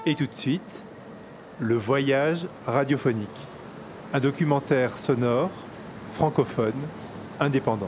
Et tout de suite, le voyage radiophonique. Un documentaire sonore, francophone, indépendant.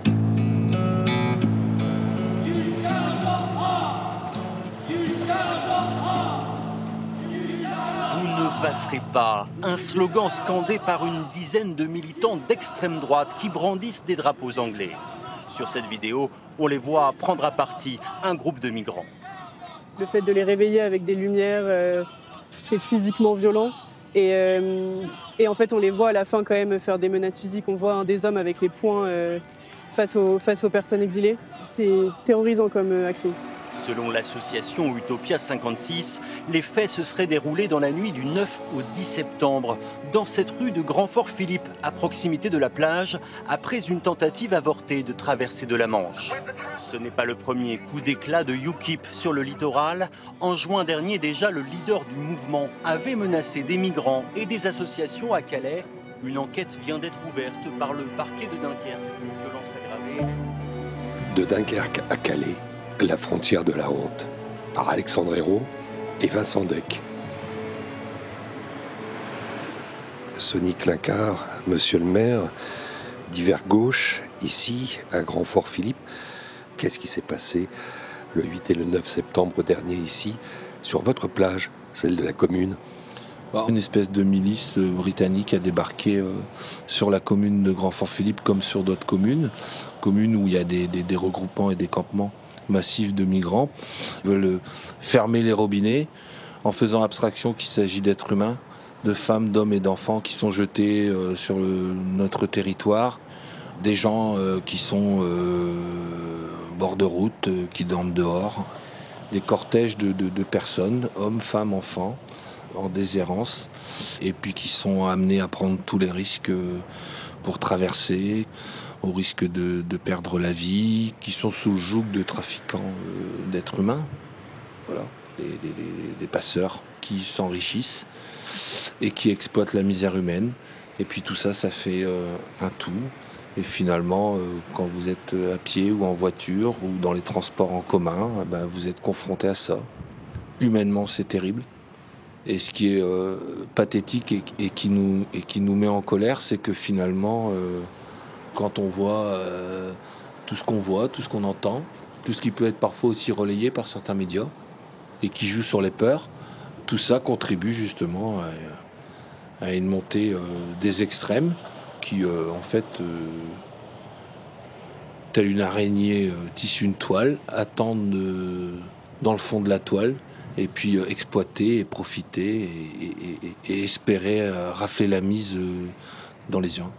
Vous ne passerez pas, un slogan scandé par une dizaine de militants d'extrême droite qui brandissent des drapeaux anglais. Sur cette vidéo, on les voit prendre à partie un groupe de migrants. Le fait de les réveiller avec des lumières, c'est physiquement violent. Et en fait, on les voit à la fin quand même faire des menaces physiques. On voit un des hommes avec les poings face aux personnes exilées. C'est terrorisant comme action. Selon l'association Utopia 56, les faits se seraient déroulés dans la nuit du 9 au 10 septembre, dans cette rue de Grand-Fort-Philippe, à proximité de la plage, après une tentative avortée de traversée de la Manche. Ce n'est pas le premier coup d'éclat de UKIP sur le littoral. En juin dernier, déjà, le leader du mouvement avait menacé des migrants et des associations à Calais. Une enquête vient d'être ouverte par le parquet de Dunkerque pour violences aggravées. De Dunkerque à Calais, la frontière de la honte, par Alexandre Hérault et Vincent Deck. Sonny Clincard, monsieur le maire, d'hiver gauche, ici, à Grand-Fort-Philippe. Qu'est-ce qui s'est passé le 8 et le 9 septembre dernier ici, sur votre plage, celle de la commune? Une espèce de milice britannique a débarqué sur la commune de Grand-Fort-Philippe comme sur d'autres communes où il y a des regroupements et des campements massifs de migrants. Ils veulent fermer les robinets en faisant abstraction qu'il s'agit d'êtres humains, de femmes, d'hommes et d'enfants qui sont jetés sur notre territoire, des gens qui sont bord de route, qui dorment dehors, des cortèges de personnes, hommes, femmes, enfants, en déshérence, et puis qui sont amenés à prendre tous les risques pour traverser, au risque de perdre la vie, qui sont sous le joug de trafiquants d'êtres humains, voilà, des passeurs qui s'enrichissent et qui exploitent la misère humaine. Et puis tout ça, ça fait un tout. Et finalement, quand vous êtes à pied ou en voiture ou dans les transports en commun, vous êtes confronté à ça. Humainement, c'est terrible. Et ce qui est pathétique et qui nous met en colère, c'est que finalement, quand on voit tout ce qu'on voit, tout ce qu'on entend, tout ce qui peut être parfois aussi relayé par certains médias et qui joue sur les peurs, tout ça contribue justement à une montée des extrêmes qui, en fait, telle une araignée tisse une toile, attendent dans le fond de la toile, et puis exploiter et profiter et espérer rafler la mise dans les urnes.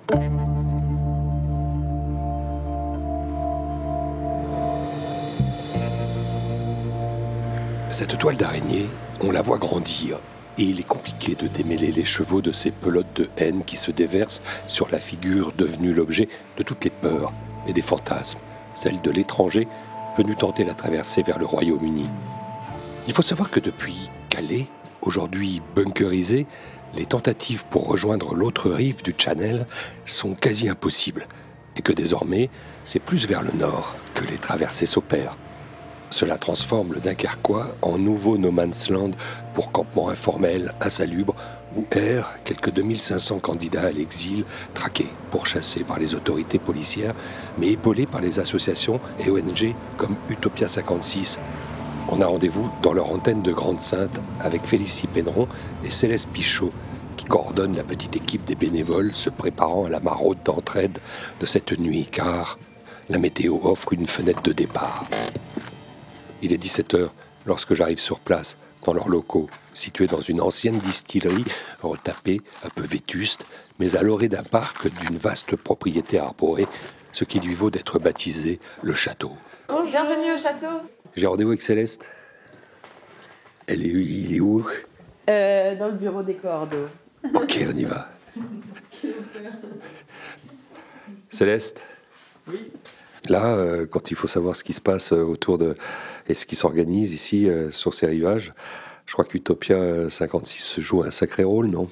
Cette toile d'araignée, on la voit grandir, et il est compliqué de démêler les chevaux de ces pelotes de haine qui se déversent sur la figure devenue l'objet de toutes les peurs et des fantasmes, celle de l'étranger venu tenter la traversée vers le Royaume-Uni. Il faut savoir que depuis Calais, aujourd'hui bunkerisé, les tentatives pour rejoindre l'autre rive du Channel sont quasi impossibles et que désormais, c'est plus vers le nord que les traversées s'opèrent. Cela transforme le Dunkerquois en nouveau no man's land pour campement informel, insalubre, où errent quelques 2500 candidats à l'exil, traqués, pourchassés par les autorités policières, mais épaulés par les associations et ONG comme Utopia 56. On a rendez-vous dans leur antenne de Grande-Synthe avec Félicie Penneron et Céleste Pichot, qui coordonnent la petite équipe des bénévoles se préparant à la maraude d'entraide de cette nuit, car la météo offre une fenêtre de départ. Il est 17h lorsque j'arrive sur place, dans leurs locaux, situés dans une ancienne distillerie retapée, un peu vétuste, mais à l'orée d'un parc d'une vaste propriété arborée, ce qui lui vaut d'être baptisé le château. Bonjour, bienvenue au château. J'ai rendez-vous avec Céleste. Il est où? Dans le bureau des coordos. Ok, on y va. Céleste? Oui. Là, quand il faut savoir ce qui se passe autour de... et ce qui s'organise ici, sur ces rivages, je crois qu'Utopia 56 joue un sacré rôle, non?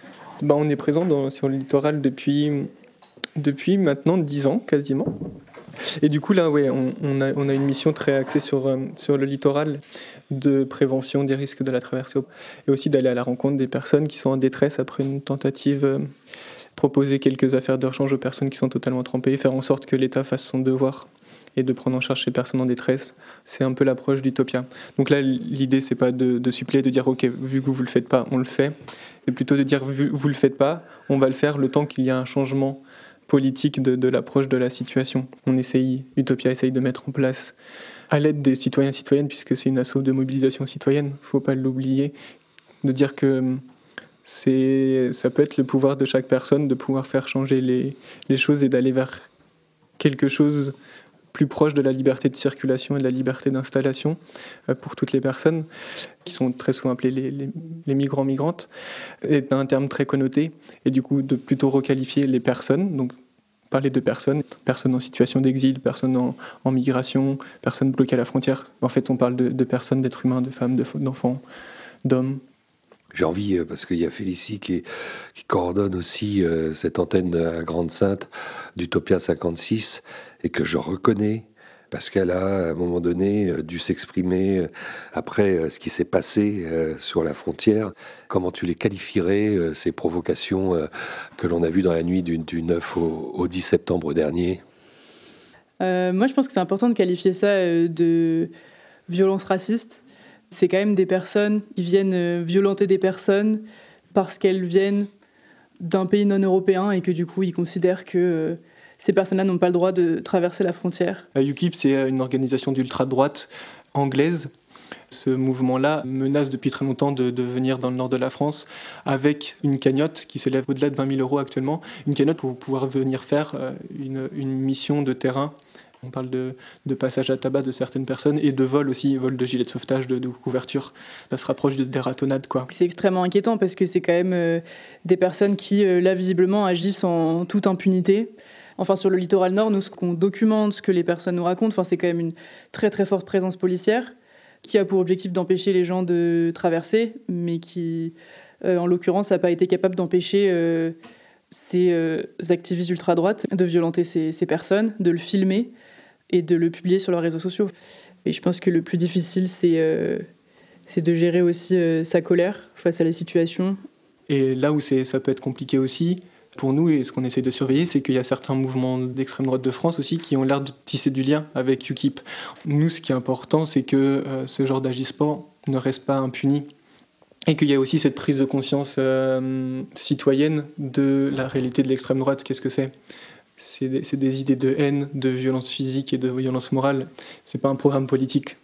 On est présent sur le littoral depuis maintenant 10 ans, quasiment. Et du coup, là, ouais, on a une mission très axée sur le littoral, de prévention des risques de la traversée, et aussi d'aller à la rencontre des personnes qui sont en détresse après une tentative, proposer quelques affaires de rechange aux personnes qui sont totalement trempées, faire en sorte que l'État fasse son devoir et de prendre en charge ces personnes en détresse. C'est un peu l'approche d'Utopia. Donc là, l'idée, c'est pas de suppléer, de dire « Ok, vu que vous le faites pas, on le fait », mais plutôt de dire « Vu que vous le faites pas, on va le faire le temps qu'il y a un changement politique de l'approche de la situation. » Utopia essaye de mettre en place, à l'aide des citoyens et citoyennes, puisque c'est une asso de mobilisation citoyenne, il ne faut pas l'oublier, de dire que ça peut être le pouvoir de chaque personne de pouvoir faire changer les choses et d'aller vers quelque chose plus proche de la liberté de circulation et de la liberté d'installation pour toutes les personnes qui sont très souvent appelées les migrants-migrantes, est un terme très connoté, et du coup de plutôt requalifier les personnes, donc parler de personnes en situation d'exil, personnes en migration, personnes bloquées à la frontière. En fait, on parle de personnes, d'êtres humains, de femmes, d'enfants, d'hommes. J'ai envie, parce qu'il y a Félicie qui coordonne aussi cette antenne à Grande-Synthe d'Utopia 56, et que je reconnais, parce qu'elle a, à un moment donné, dû s'exprimer après ce qui s'est passé sur la frontière. Comment tu les qualifierais, ces provocations que l'on a vues dans la nuit du 9 au 10 septembre dernier ? Moi, je pense que c'est important de qualifier ça de violence raciste. C'est quand même des personnes qui viennent violenter des personnes parce qu'elles viennent d'un pays non européen et que du coup, ils considèrent que ces personnes-là n'ont pas le droit de traverser la frontière. UKIP, c'est une organisation d'ultra-droite anglaise. Ce mouvement-là menace depuis très longtemps de venir dans le nord de la France avec une cagnotte qui s'élève au-delà de 20 000 € actuellement. Une cagnotte pour pouvoir venir faire une mission de terrain. On parle de passage à tabac de certaines personnes et de vol aussi, vol de gilets de sauvetage, de couverture. Ça se rapproche des ratonnades, quoi. C'est extrêmement inquiétant parce que c'est quand même des personnes qui, là, visiblement, agissent en toute impunité. Enfin, sur le littoral nord, nous, ce qu'on documente, ce que les personnes nous racontent, c'est quand même une très très forte présence policière qui a pour objectif d'empêcher les gens de traverser, mais qui, en l'occurrence, n'a pas été capable d'empêcher ces activistes ultra-droite de violenter ces personnes, de le filmer et de le publier sur leurs réseaux sociaux. Et je pense que le plus difficile, c'est de gérer aussi sa colère face à la situation. Et là où ça peut être compliqué aussi, pour nous, et ce qu'on essaie de surveiller, c'est qu'il y a certains mouvements d'extrême droite de France aussi qui ont l'air de tisser du lien avec UKIP. Nous, ce qui est important, c'est que ce genre d'agissement ne reste pas impuni et qu'il y a aussi cette prise de conscience citoyenne de la réalité de l'extrême droite. Qu'est-ce que c'est ? C'est des idées de haine, de violence physique et de violence morale. C'est pas un programme politique.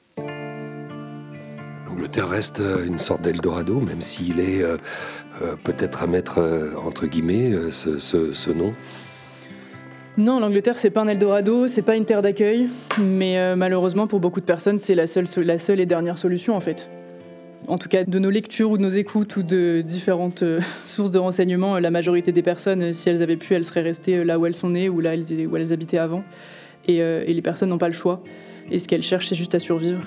L'Angleterre reste une sorte d'Eldorado, même s'il est peut-être à mettre entre guillemets ce nom. Non, l'Angleterre, c'est pas un Eldorado, c'est pas une terre d'accueil, mais malheureusement pour beaucoup de personnes, c'est la seule et dernière solution en fait. En tout cas, de nos lectures ou de nos écoutes ou de différentes sources de renseignements, la majorité des personnes, si elles avaient pu, elles seraient restées là où elles sont nées ou là où elles habitaient avant. Et les personnes n'ont pas le choix. Et ce qu'elles cherchent, c'est juste à survivre.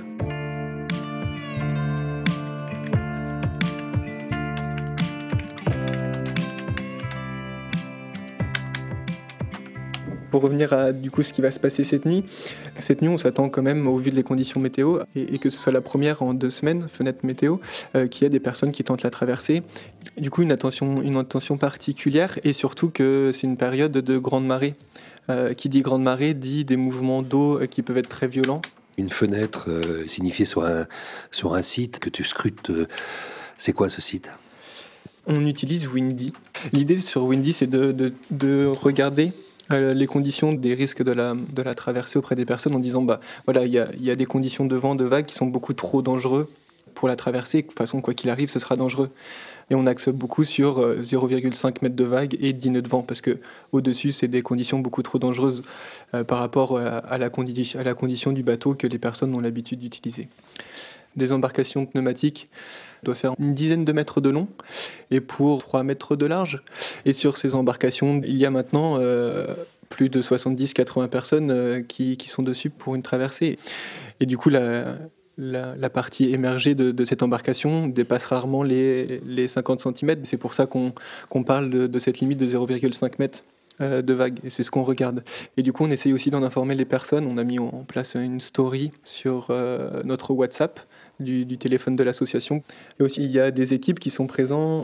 Pour revenir à du coup ce qui va se passer cette nuit, on s'attend quand même, au vu des conditions météo, et que ce soit la première en 2 semaines, fenêtre météo, qu'il y a des personnes qui tentent la traversée. Du coup, une attention particulière, et surtout que c'est une période de grande marée. Qui dit grande marée dit des mouvements d'eau qui peuvent être très violents. Une fenêtre signifiée sur un site que tu scrutes. C'est quoi ce site ? On utilise Windy. L'idée sur Windy, c'est de regarder les conditions des risques de la traversée auprès des personnes en disant voilà, il y a des conditions de vent, de vagues qui sont beaucoup trop dangereux pour la traversée. De toute façon, quoi qu'il arrive, ce sera dangereux. Et on axe beaucoup sur 0,5 mètres de vague et 10 nœuds de vent, parce que au-dessus, c'est des conditions beaucoup trop dangereuses par rapport à la condition du bateau que les personnes ont l'habitude d'utiliser. Des embarcations pneumatiques doivent faire une dizaine de mètres de long et pour 3 mètres de large. Et sur ces embarcations, il y a maintenant plus de 70-80 personnes qui sont dessus pour une traversée. Et du coup, la partie émergée de cette embarcation dépasse rarement les 50 cm. C'est pour ça qu'on parle de cette limite de 0,5 mètres. de vagues, et c'est ce qu'on regarde. Et du coup, on essaye aussi d'en informer les personnes. On a mis en place une story sur notre WhatsApp du téléphone de l'association. Et aussi, il y a des équipes qui sont présentes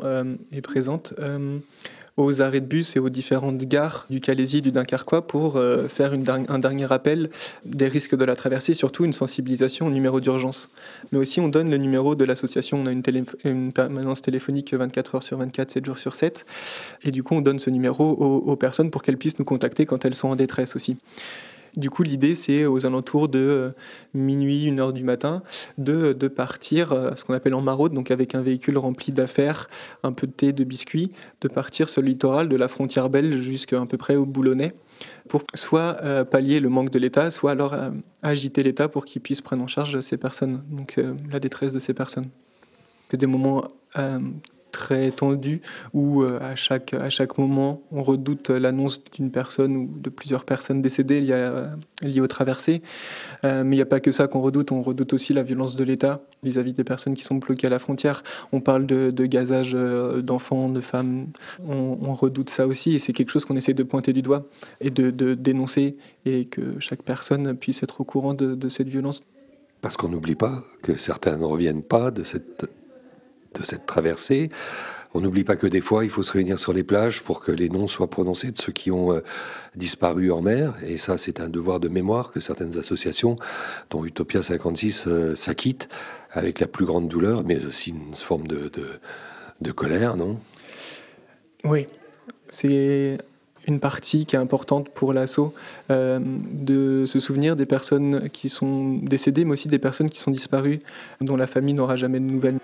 aux arrêts de bus et aux différentes gares du Calaisis, du Dunkerquois pour faire un dernier rappel des risques de la traversée, surtout une sensibilisation au numéro d'urgence. Mais aussi, on donne le numéro de l'association. On a une permanence téléphonique 24 heures sur 24, 7 jours sur 7. Et du coup, on donne ce numéro aux personnes pour qu'elles puissent nous contacter quand elles sont en détresse aussi. Du coup, l'idée, c'est aux alentours de minuit, 1h du matin, de partir, ce qu'on appelle en maraude, donc avec un véhicule rempli d'affaires, un peu de thé, de biscuits, de partir sur le littoral de la frontière belge jusqu'à peu près au Boulonnais, pour soit pallier le manque de l'État, soit alors agiter l'État pour qu'il puisse prendre en charge ces personnes, donc la détresse de ces personnes. C'est des moments très tendu où à chaque moment on redoute l'annonce d'une personne ou de plusieurs personnes décédées liées aux traversées. Mais il n'y a pas que ça qu'on redoute, on redoute aussi la violence de l'État vis-à-vis des personnes qui sont bloquées à la frontière. On parle de gazage d'enfants, de femmes, on redoute ça aussi et c'est quelque chose qu'on essaie de pointer du doigt et de dénoncer et que chaque personne puisse être au courant de cette violence. Parce qu'on n'oublie pas que certains ne reviennent pas de cette traversée. On n'oublie pas que des fois, il faut se réunir sur les plages pour que les noms soient prononcés de ceux qui ont disparu en mer. Et ça, c'est un devoir de mémoire que certaines associations, dont Utopia 56, s'acquittent avec la plus grande douleur, mais aussi une forme de colère, non ? Oui, c'est une partie qui est importante pour l'asso, de se souvenir des personnes qui sont décédées, mais aussi des personnes qui sont disparues, dont la famille n'aura jamais de nouvelles.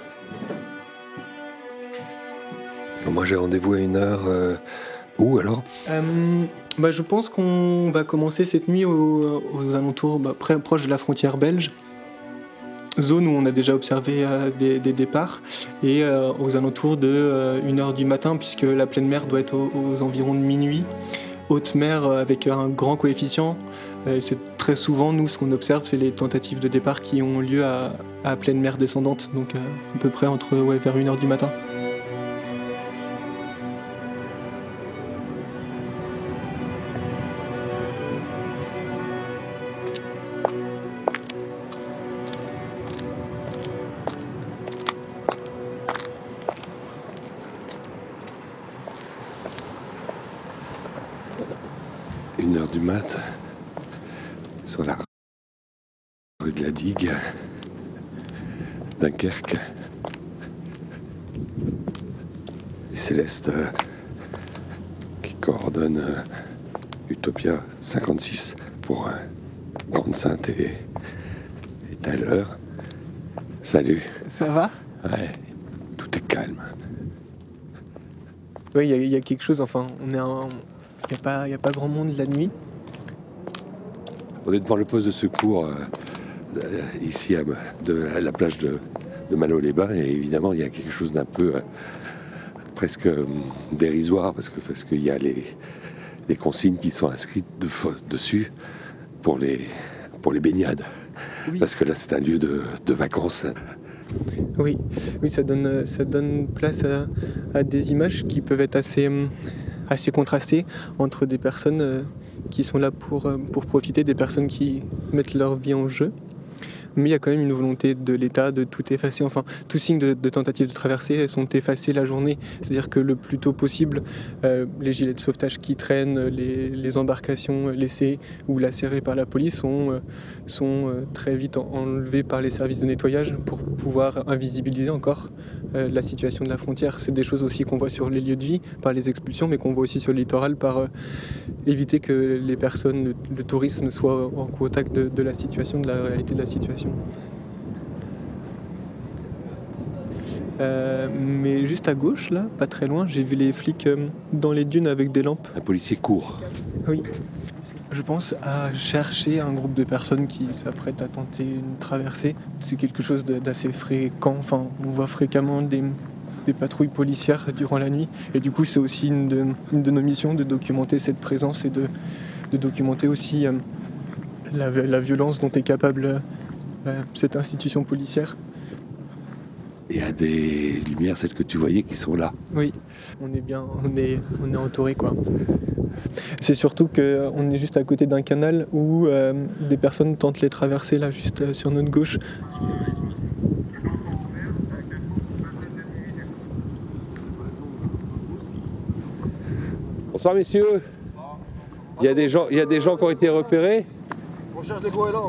Moi, j'ai rendez-vous à 1h. Où alors ? Je pense qu'on va commencer cette nuit aux alentours, proche de la frontière belge, zone où on a déjà observé des départs, et aux alentours de 1h du matin, puisque la pleine mer doit être aux environs de minuit. Haute mer avec un grand coefficient. C'est très souvent, nous, ce qu'on observe, c'est les tentatives de départ qui ont lieu à pleine mer descendante, donc à peu près vers 1h du matin. Du mat, sur la rue de la Digue, Dunkerque. Et Céleste qui coordonne Utopia 56 pour Grande Sainte et Tyler. Salut. Ça va ? Ouais, tout est calme. Oui, il y a quelque chose, il n'y a pas grand monde la nuit. On est devant le poste de secours ici à la plage de Malo-les-Bains et évidemment il y a quelque chose d'un peu presque dérisoire parce qu'il y a les consignes qui sont inscrites dessus pour les baignades. Oui. Parce que là c'est un lieu de vacances. Oui, ça donne place à des images qui peuvent être assez contrastées entre des personnes qui sont là pour profiter, des personnes qui mettent leur vie en jeu. Mais il y a quand même une volonté de l'État de tout effacer. Tout signe de tentative de traversée sont effacés la journée. C'est-à-dire que le plus tôt possible, les gilets de sauvetage qui traînent, les embarcations laissées ou lacérées par la police sont très vite enlevées par les services de nettoyage pour pouvoir invisibiliser encore la situation de la frontière. C'est des choses aussi qu'on voit sur les lieux de vie par les expulsions, mais qu'on voit aussi sur le littoral par éviter que les personnes, le tourisme soit en contact de la situation, de la réalité de la situation. Mais juste à gauche, là, pas très loin, j'ai vu les flics dans les dunes avec des lampes. Un policier court. Oui. Je pense à chercher un groupe de personnes qui s'apprêtent à tenter une traversée. C'est quelque chose d'assez fréquent. On voit fréquemment des patrouilles policières durant la nuit. Et du coup, c'est aussi une de nos missions de documenter cette présence et de documenter aussi la violence dont est capable cette institution policière. Il y a des lumières, celles que tu voyais, qui sont là. Oui, on est entouré, quoi. C'est surtout qu'on est juste à côté d'un canal où des personnes tentent les traverser là, juste sur notre gauche. Bonsoir messieurs. Il y a des gens qui ont été repérés. On cherche des goélands.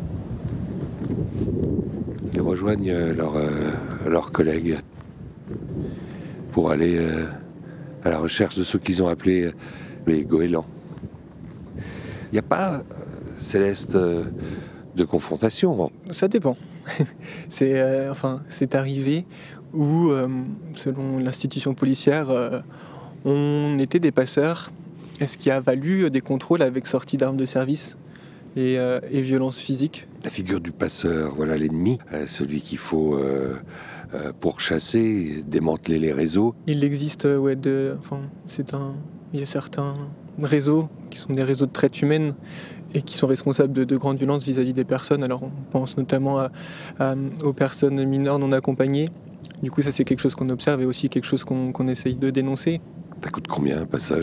Ils rejoignent leurs collègues pour aller à la recherche de ceux qu'ils ont appelés les goélands. Il n'y a pas, Céleste, de confrontation. Ça dépend. C'est arrivé où, selon l'institution policière, on était des passeurs, ce qui a valu des contrôles avec sortie d'armes de service et violence physique. La figure du passeur, voilà l'ennemi, celui qu'il faut pourchasser, démanteler les réseaux. Il existe, il y a certains réseaux qui sont des réseaux de traite humaine et qui sont responsables de grandes violences vis-à-vis des personnes. Alors on pense notamment aux personnes mineures non accompagnées. Du coup, ça c'est quelque chose qu'on observe et aussi quelque chose qu'on essaye de dénoncer. Ça coûte combien un passage ?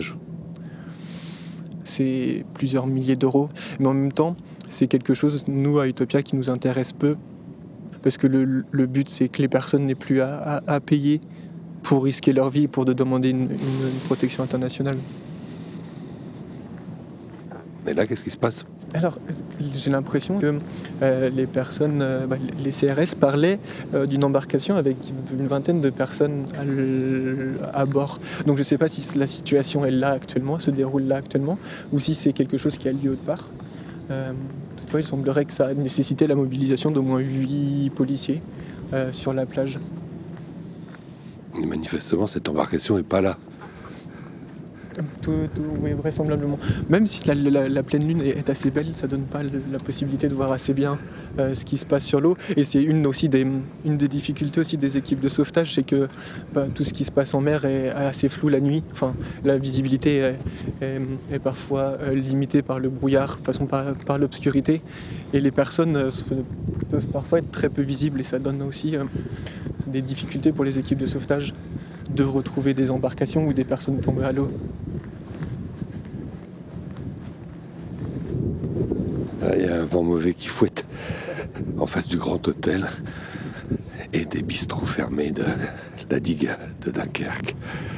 C'est plusieurs milliers d'euros. Mais en même temps, c'est quelque chose, nous, à Utopia, qui nous intéresse peu. Parce que le but, c'est que les personnes n'aient plus à payer pour risquer leur vie, pour demander une protection internationale. Mais là, qu'est-ce qui se passe ? Alors, j'ai l'impression que les personnes, les CRS parlaient d'une embarcation avec une vingtaine de personnes à bord. Donc je ne sais pas si la situation est là actuellement, se déroule là actuellement, ou si c'est quelque chose qui a lieu autre part. Toutefois, il semblerait que ça a nécessité la mobilisation d'au moins 8 policiers sur la plage. Mais manifestement, cette embarcation n'est pas là. Oui, vraisemblablement. Même si la pleine lune est assez belle, ça donne pas la possibilité de voir assez bien ce qui se passe sur l'eau. Et c'est une des difficultés aussi des équipes de sauvetage, c'est que tout ce qui se passe en mer est assez flou la nuit. Enfin, la visibilité est parfois limitée par le brouillard, par l'obscurité. Et les personnes peuvent parfois être très peu visibles et ça donne aussi des difficultés pour les équipes de sauvetage de retrouver des embarcations ou des personnes tombées à l'eau. Il y a un vent mauvais qui fouette en face du Grand Hôtel et des bistrots fermés de la digue de Dunkerque.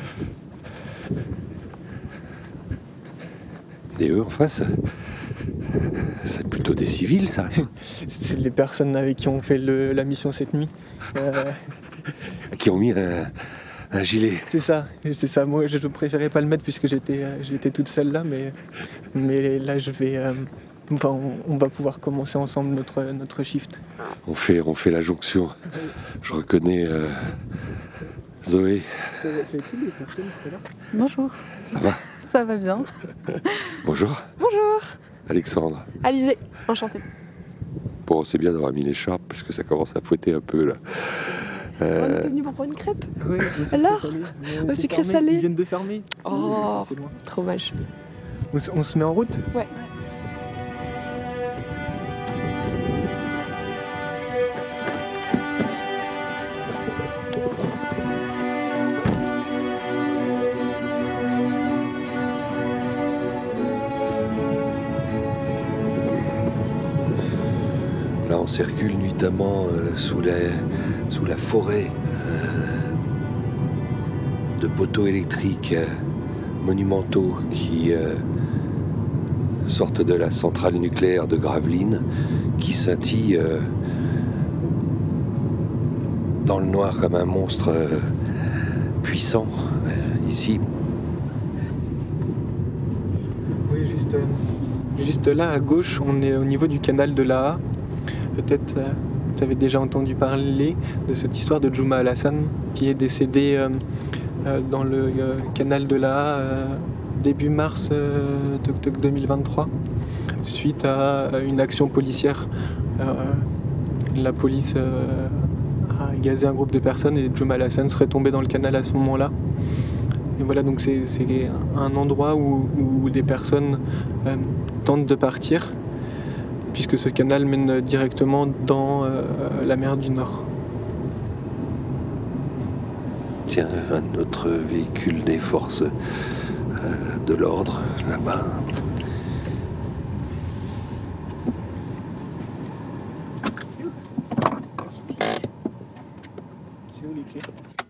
Et eux, en face, c'est plutôt des civils, ça. C'est les personnes avec qui on fait la mission cette nuit. Qui ont mis un gilet. C'est ça. Moi, je préférais pas le mettre puisque j'étais toute seule là, mais là, je vais... on va pouvoir commencer ensemble notre shift. On fait la jonction. Je reconnais Zoé. C'est qui les personnes tout à l'heure ? Bonjour. Ça va ? Ça va bien. Bonjour. Bonjour. Alexandre. Alizé, enchantée. Bon, c'est bien d'avoir mis l'écharpe parce que ça commence à fouetter un peu là. On était venus pour prendre une crêpe. Oui, Alors au sucré salé. Ils viennent de fermer. Oh, C'est loin. trop moche. On se met en route ? Ouais. Là, on circule nuitamment sous la forêt de poteaux électriques monumentaux qui sortent de la centrale nucléaire de Gravelines, qui scintille dans le noir comme un monstre puissant ici. Oui, juste là à gauche, on est au niveau du canal de l'Aa. Peut-être tu avais déjà entendu parler de cette histoire de Juma Al-Hassan qui est décédé dans le canal de l'Aa début mars 2023 suite à une action policière. La police a gazé un groupe de personnes et Juma Al-Hassan serait tombé dans le canal à ce moment-là. Et voilà, donc c'est un endroit où des personnes tentent de partir, puisque ce canal mène directement dans la mer du Nord. Tiens, un autre véhicule des forces de l'ordre là-bas. C'est où les clés ?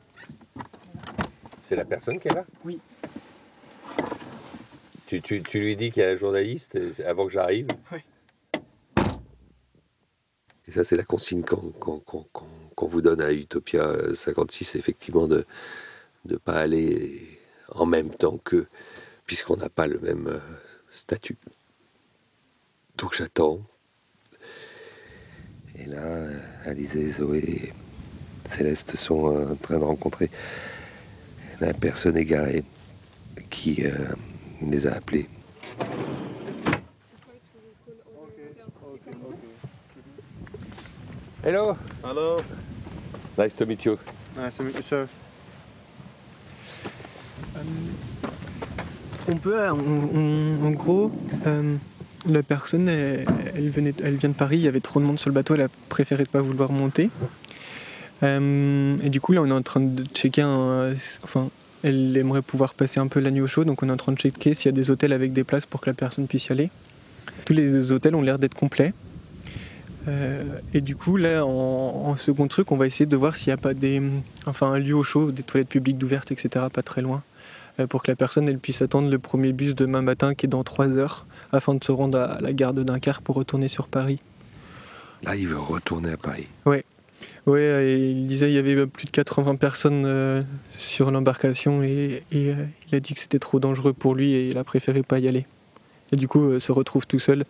C'est la personne qui est là ? Oui. Tu lui dis qu'il y a un journaliste avant que j'arrive ? Oui. Et ça, c'est la consigne qu'on vous donne à Utopia 56, effectivement, de ne pas aller en même temps qu'eux, puisqu'on n'a pas le même statut. Donc j'attends. Et là, Alizé, Zoé et Céleste sont en train de rencontrer la personne égarée qui les a appelés. Hello. Hello. Nice to meet you. Nice to meet you, sir. On peut, en gros, la personne, elle vient de Paris, il y avait trop de monde sur le bateau, elle a préféré ne pas vouloir monter. Et du coup, là, on est en train de checker elle aimerait pouvoir passer un peu la nuit au chaud, donc on est en train de checker s'il y a des hôtels avec des places pour que la personne puisse y aller. Tous les hôtels ont l'air d'être complets. Et du coup, là, en second truc, on va essayer de voir s'il n'y a pas un lieu au chaud, des toilettes publiques ouvertes, etc., pas très loin, pour que la personne elle puisse attendre le premier bus demain matin qui est dans 3 heures, afin de se rendre à la gare de Dunkerque pour retourner sur Paris. Là, il veut retourner à Paris. Ouais, et il disait qu'il y avait plus de 80 personnes sur l'embarcation et il a dit que c'était trop dangereux pour lui et il a préféré pas y aller. Et du coup, se retrouve tout seul.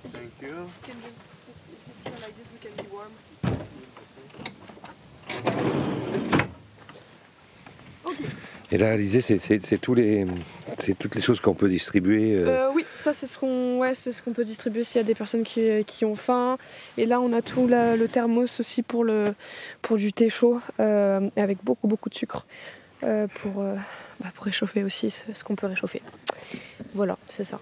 Et là, Alizé, c'est toutes les choses qu'on peut distribuer. Oui, ça c'est ce qu'on peut distribuer s'il y a des personnes qui ont faim. Et là, on a tout le thermos aussi pour du thé chaud, avec beaucoup de sucre, pour réchauffer aussi ce qu'on peut réchauffer. Voilà, c'est ça.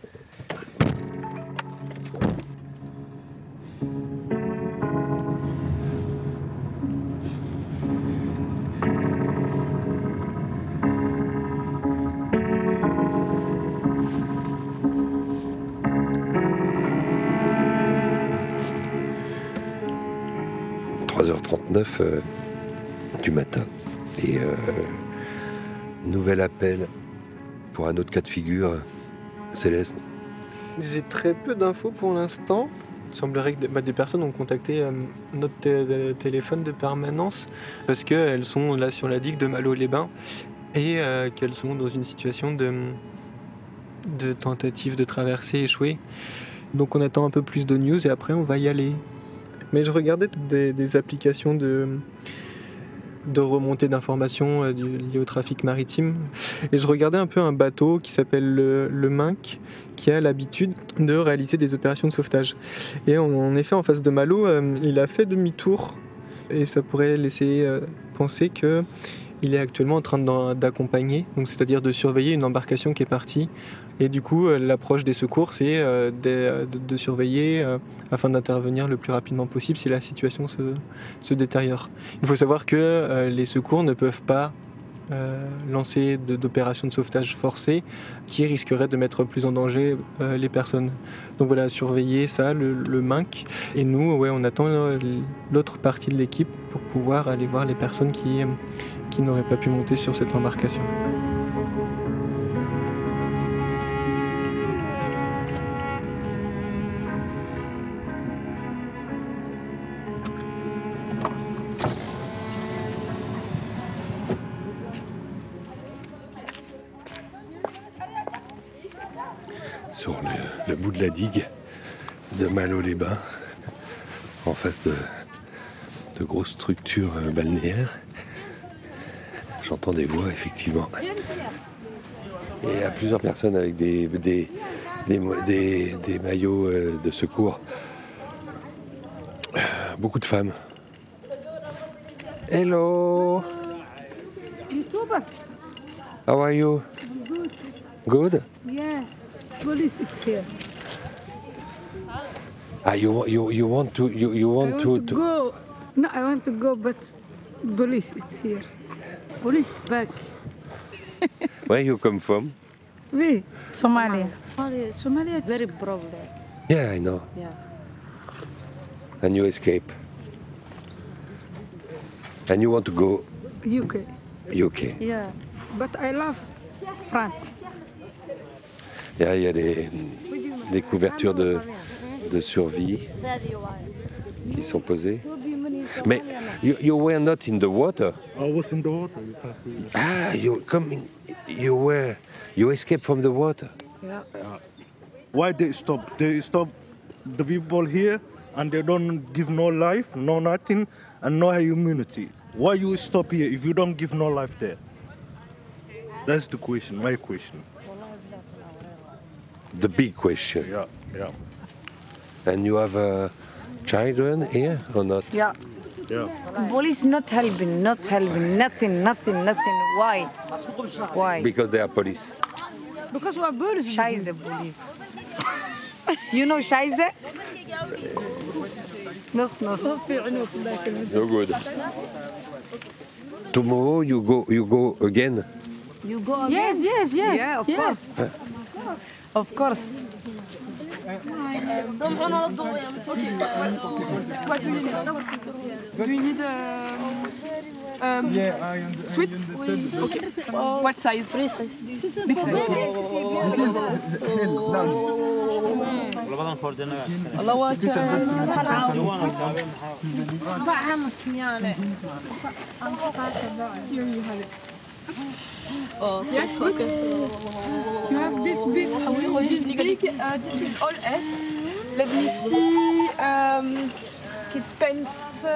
Du matin. Et nouvel appel pour un autre cas de figure. Céleste. J'ai très peu d'infos pour l'instant. Il semblerait que des personnes ont contacté notre téléphone de permanence parce qu'elles sont là sur la digue de Malo-les-Bains et qu'elles sont dans une situation de tentative de traversée échouée. Donc on attend un peu plus de news et après on va y aller. Mais je regardais des applications de remontée d'informations liées au trafic maritime. Et je regardais un peu un bateau qui s'appelle le Minc, qui a l'habitude de réaliser des opérations de sauvetage. Et en effet, en face de Malo, il a fait demi-tour. Et ça pourrait laisser penser qu'il est actuellement en train d'accompagner, donc c'est-à-dire de surveiller une embarcation qui est partie. Et du coup, l'approche des secours, c'est de surveiller afin d'intervenir le plus rapidement possible si la situation se détériore. Il faut savoir que les secours ne peuvent pas lancer d'opérations de sauvetage forcées qui risqueraient de mettre plus en danger les personnes. Donc voilà, surveiller ça, le Minc. Et nous, on attend l'autre partie de l'équipe pour pouvoir aller voir les personnes qui n'auraient pas pu monter sur cette embarcation. Sur le bout de la digue de Malo-les-Bains, en face de grosses structures balnéaires. J'entends des voix, effectivement. Et il y a plusieurs personnes avec des maillots de secours. Beaucoup de femmes. Hello. How are you? Good? Yeah, police is here. You want to Go. No, I want to go, but police is here. Police back. Where you come from? We, Somalia. Somalia, Very problem. Yeah, I know. Yeah. And you escape. And you want to go UK. UK. Yeah. But I love France. Il y a des couvertures de survie qui sont posées. Mais you were not in the water. I was in the water. You escaped from the water. Yeah. Why they stop? They stop the people here and they don't give no life, no nothing, and no immunity. Why you stop here if you don't give no life there? That's the question, my question. The big question. Yeah. And you have children here or not? Yeah. Yeah. Police not helping, nothing. Why? Why? Because they are police. Because we are police. Scheiße, police. You know Scheiße? No. No good. Tomorrow you go again? You go again? Yes. Yeah, of course. Of course. What do you need? Do you need sweet? Okay. What size? Big size. Here you have it. Yeah, okay. You have this big. This big. This is all S. Let me see. It's pence.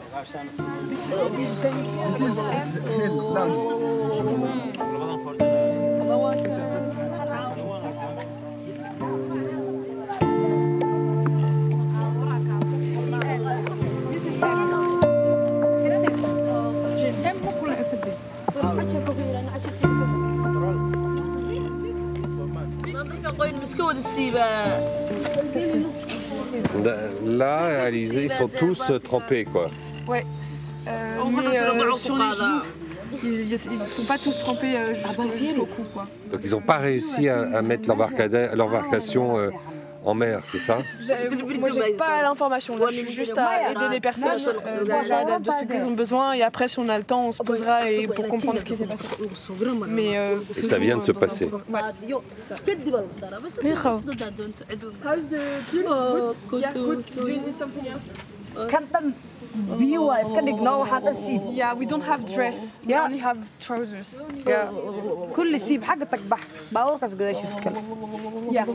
Là, Alizé, ils sont tous trempés, quoi. Ouais. Mais sur les genoux. Ils ne sont pas tous trempés jusqu'au cou, quoi. Donc ils n'ont pas réussi à mettre l'embarcation en mer, c'est ça? Moi, j'ai pas l'information. Là, je suis juste à aider les personnes de ce qu'ils ont besoin. Et après, si on a le temps, on se posera pour comprendre ce qui s'est passé. Mais, et ça vient de se passer. Ouais. How's the tune? Good? Yeah, good. Do you need something else? Yeah, we don't have dress. We only have trousers. Yeah. كل سيب حاجتك بحث باورك قداش يسكن. Yeah.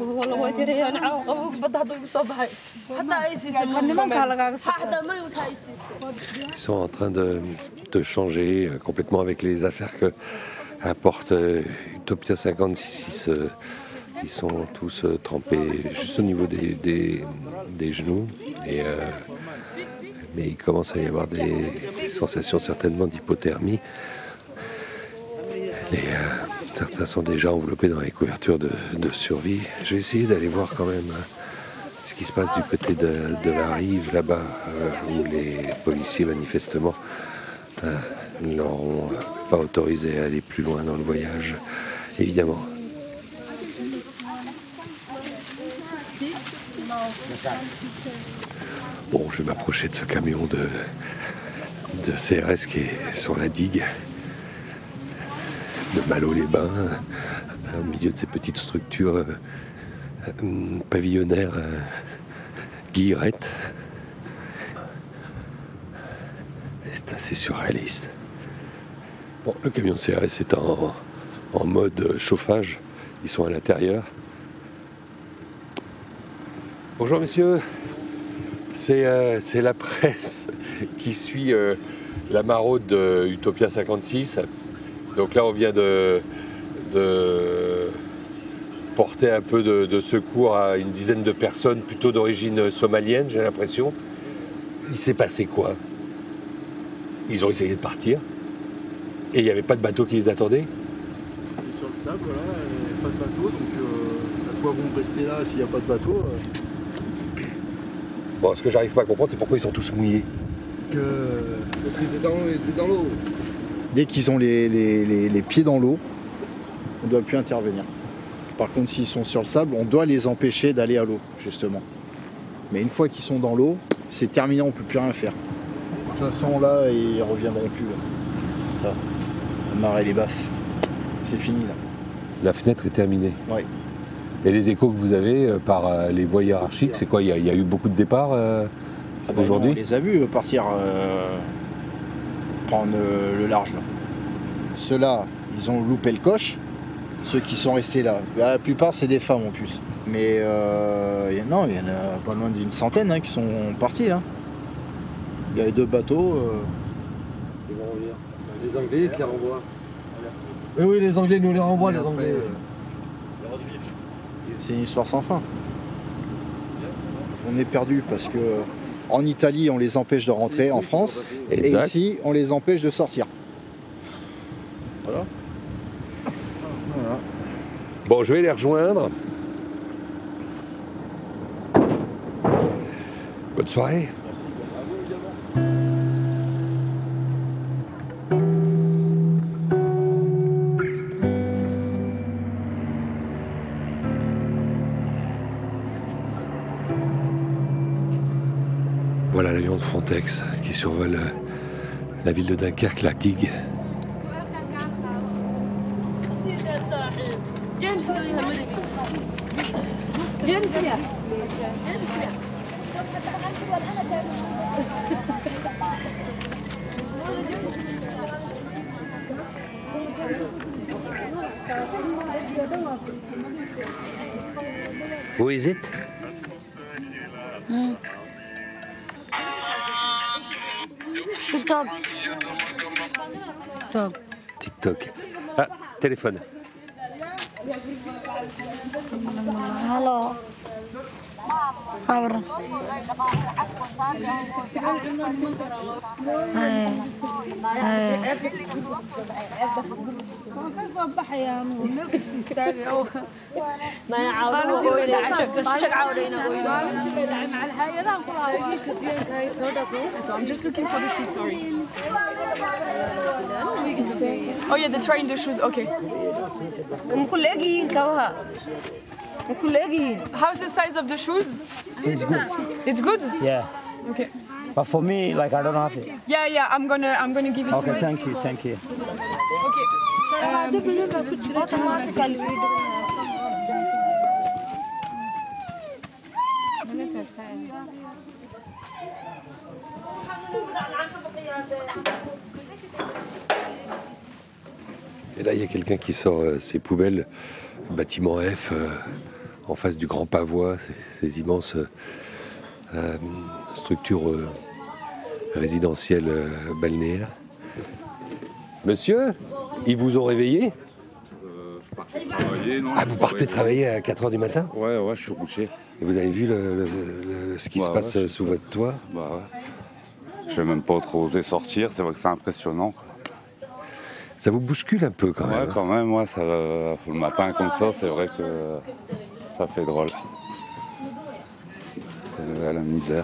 Ils sont en train de changer complètement avec les affaires que apporte Utopia 56. Ils sont tous trempés juste au niveau des genoux. Mais il commence à y avoir des sensations certainement d'hypothermie. Certains sont déjà enveloppés dans les couvertures de survie. Je vais essayer d'aller voir quand même ce qui se passe du côté de la rive là-bas, où les policiers manifestement n'auront pas autorisé à aller plus loin dans le voyage, évidemment. Bon, je vais m'approcher de ce camion de CRS qui est sur la digue de Malo-les-Bains, au milieu de ces petites structures pavillonnaires guillerettes. C'est assez surréaliste. Bon, le camion de CRS est en mode chauffage. Ils sont à l'intérieur. Bonjour messieurs. C'est la presse qui suit la maraude de Utopia 56. Donc là, on vient de porter un peu de secours à une dizaine de personnes, plutôt d'origine somalienne, j'ai l'impression. Il s'est passé quoi? Ils ont essayé de partir et il n'y avait pas de bateau qui les attendait? C'était sur le sable, voilà, pas de bateau, donc à quoi vont rester là s'il n'y a pas de bateau? Bon, ce que j'arrive pas à comprendre, c'est pourquoi ils sont tous mouillés. Parce qu'ils étaient dans l'eau. Dès qu'ils ont les pieds dans l'eau, on ne doit plus intervenir. Par contre, s'ils sont sur le sable, on doit les empêcher d'aller à l'eau, justement. Mais une fois qu'ils sont dans l'eau, c'est terminé, on ne peut plus rien faire. De toute façon, là, ils ne reviendront plus. Là. Ça, la marée, elle est basse. C'est fini, là. La fenêtre est terminée. Oui. Et les échos que vous avez par les voies hiérarchiques, c'est quoi ? Il y a eu beaucoup de départs aujourd'hui ? On les a vus partir prendre le large. Là. Ceux-là, ils ont loupé le coche. Ceux qui sont restés là. La plupart, c'est des femmes en plus. Mais il y en a pas loin d'une centaine qui sont partis là. Il y avait 2 bateaux. Ils vont revenir. Les Anglais, ils te les renvoient. Oui, les Anglais nous les renvoient, les Anglais. C'est une histoire sans fin. On est perdu parce que en Italie, on les empêche de rentrer en France. Exact. Et ici, on les empêche de sortir. Voilà. Bon, je vais les rejoindre. Bonne soirée. Voilà l'avion de Frontex qui survole la ville de Dunkerque, la Gig. Who is it? TikTok. TikTok. Ah, téléphone. Hello. Abra. I'm just looking for the shoes, sorry. Oh yeah, the trying the shoes, okay. How's the size of the shoes? It's good. It's good? Yeah. Okay. But for me, like I don't have it. Yeah, I'm gonna give it to Okay, my thank you, thank you. Et là, il y a quelqu'un qui sort ses poubelles, bâtiment F, en face du Grand Pavois, ces immenses structures résidentielles balnéaires. Monsieur, ils vous ont réveillé ? Je partais travailler, non. Ah, vous partez travailler à 4h du matin ? Ouais, je suis couché. Et vous avez vu ce qui se passe sous votre toit ? Bah ouais. Je vais même pas trop oser sortir, c'est vrai que c'est impressionnant. Ça vous bouscule un peu quand même. Ouais, quand même, ouais, ça, le matin comme ça, c'est vrai que ça fait drôle. C'est la misère.